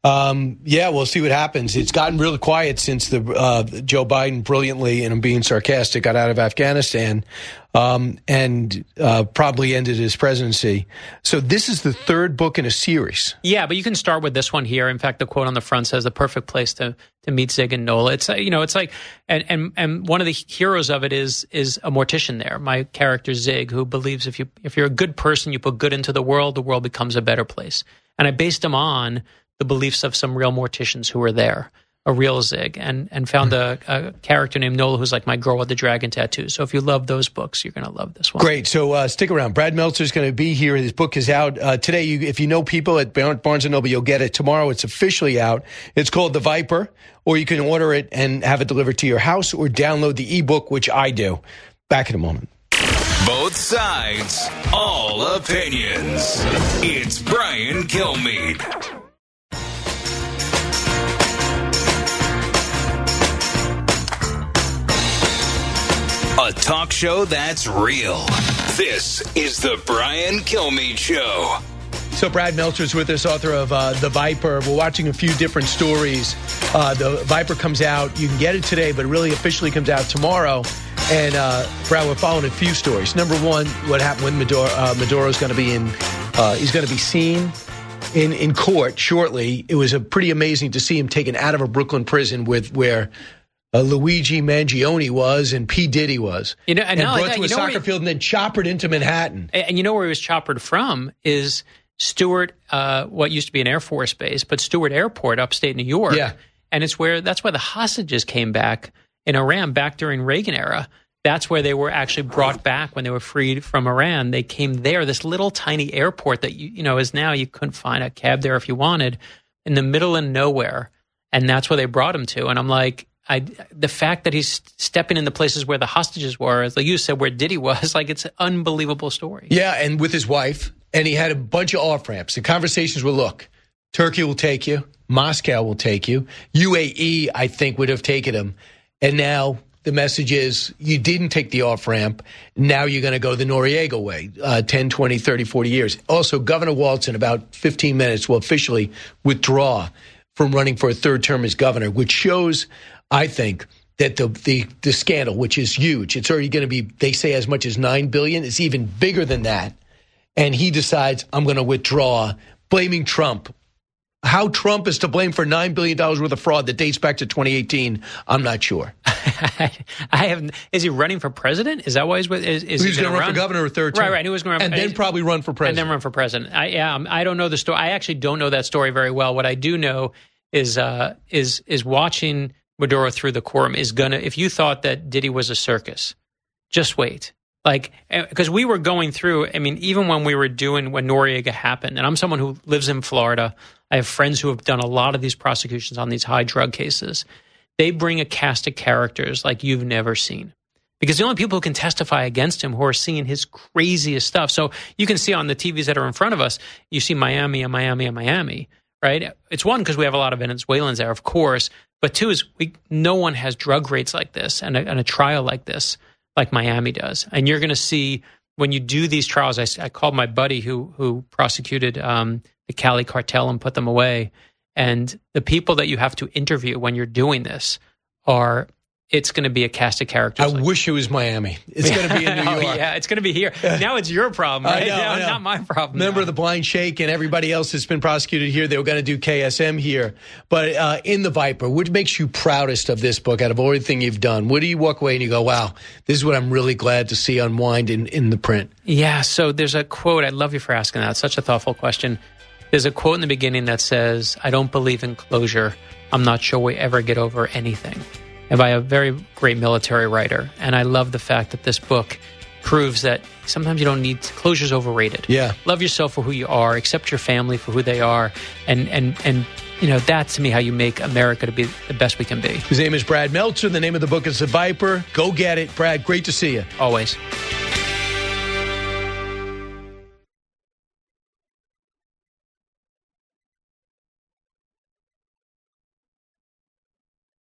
Um, yeah, we'll see what happens. It's gotten really quiet since the uh, Joe Biden brilliantly, and I'm being sarcastic, got out of Afghanistan um, and uh, probably ended his presidency. So this is the third book in a series. Yeah, but you can start with this one here. In fact, the quote on the front says, the perfect place to to meet Zig and Nola. It's, you know, it's like, and and and one of the heroes of it is is a mortician there, my character Zig, who believes if you if you're a good person, you put good into the world, the world becomes a better place. And I based him on the beliefs of some real morticians who were there, a real Zig, and and found a, a character named Nola who's like my girl with the dragon tattoo. So if you love those books, you're going to love this one. Great. So uh, stick around. Brad Meltzer's going to be here. His book is out uh, today. You, if you know people at Barnes and Noble, you'll get it tomorrow. It's officially out. It's called The Viper, or you can order it and have it delivered to your house, or download the ebook, which I do. Back in a moment. Bo Both sides, all opinions. It's Brian Kilmeade. A talk show that's real. This is the Brian Kilmeade Show. So Brad Meltzer's with us, author of uh, The Viper. We're watching a few different stories. Uh, the Viper comes out. You can get it today, but it really officially comes out tomorrow. And, uh, Brad, we're following a few stories. Number one, what happened with Maduro. Uh, Maduro's going to be in, uh, he's going to be seen in, in court shortly. It was a pretty amazing to see him taken out of a Brooklyn prison with where uh, Luigi Mangione was and P. Diddy was. You know, and, and brought that, to a soccer he, field and then choppered into Manhattan. And you know where he was choppered from is Stewart, uh, what used to be an Air Force base, but Stewart Airport, upstate New York. Yeah. And it's where, that's why the hostages came back in Iran back during Reagan era. That's where they were actually brought back when they were freed from Iran. They came there, this little tiny airport that, you, you know, is now you couldn't find a cab there if you wanted, in the middle of nowhere. And that's where they brought him to. And I'm like, I, the fact that he's stepping into places where the hostages were, as like you said, where Diddy was, like it's an unbelievable story. Yeah, and with his wife, and he had a bunch of off-ramps. The conversations were, look, Turkey will take you, Moscow will take you, U A E, I think, would have taken him. And now the message is you didn't take the off-ramp. Now you're going to go the Noriega way, uh, ten, twenty, thirty, forty years. Also, Governor Walz in about fifteen minutes will officially withdraw from running for a third term as governor, which shows, I think, that the, the the scandal, which is huge, it's already going to be, they say, as much as nine billion dollars. It's even bigger than that. And he decides, I'm going to withdraw, blaming Trump. How Trump is to blame for nine billion dollars worth of fraud that dates back to twenty eighteen, I'm not sure. I have. Is he running for president? Is that why he's with? Is, is he's he going to run, run for governor a third term? Right, right. He was going to and then probably run for president. And then run for president. I, yeah, I don't know the story. I actually don't know that story very well. What I do know is uh, is is watching Maduro through the quorum is gonna. If you thought that Diddy was a circus, just wait. Like, because we were going through, I mean, even when we were doing, when Noriega happened, and I'm someone who lives in Florida, I have friends who have done a lot of these prosecutions on these high drug cases. They bring a cast of characters like you've never seen. Because the only people who can testify against him who are seeing his craziest stuff. So you can see on the T Vs that are in front of us, you see Miami and Miami and Miami, right? It's one, because we have a lot of Venezuelans there, of course. But two is we no one has drug rates like this and a, and a trial like this, like Miami does. And you're going to see when you do these trials, I, I called my buddy who who prosecuted um, the Cali cartel and put them away. And the people that you have to interview when you're doing this are, it's going to be a cast of characters. I like wish it was Miami. It's going to be in New York. Oh, yeah, it's going to be here. Now it's your problem, right? I know, now, I know. Not my problem. Remember now. the Blind Sheikh and everybody else that's been prosecuted here? They were going to do K S M here. But uh, in The Viper, what makes you proudest of this book out of everything you've done? What do you walk away and you go, wow, this is what I'm really glad to see unwind in, in the print? Yeah, so there's a quote. I love you for asking that. It's such a thoughtful question. There's a quote in the beginning that says, I don't believe in closure. I'm not sure we ever get over anything. And by a very great military writer. And I love the fact that this book proves that sometimes you don't need to, closure's overrated. Yeah. Love yourself for who you are, accept your family for who they are, and and and you know, that's to me how you make America to be the best we can be. His name is Brad Meltzer. The name of the book is The Viper. Go get it. Brad, great to see you. Always.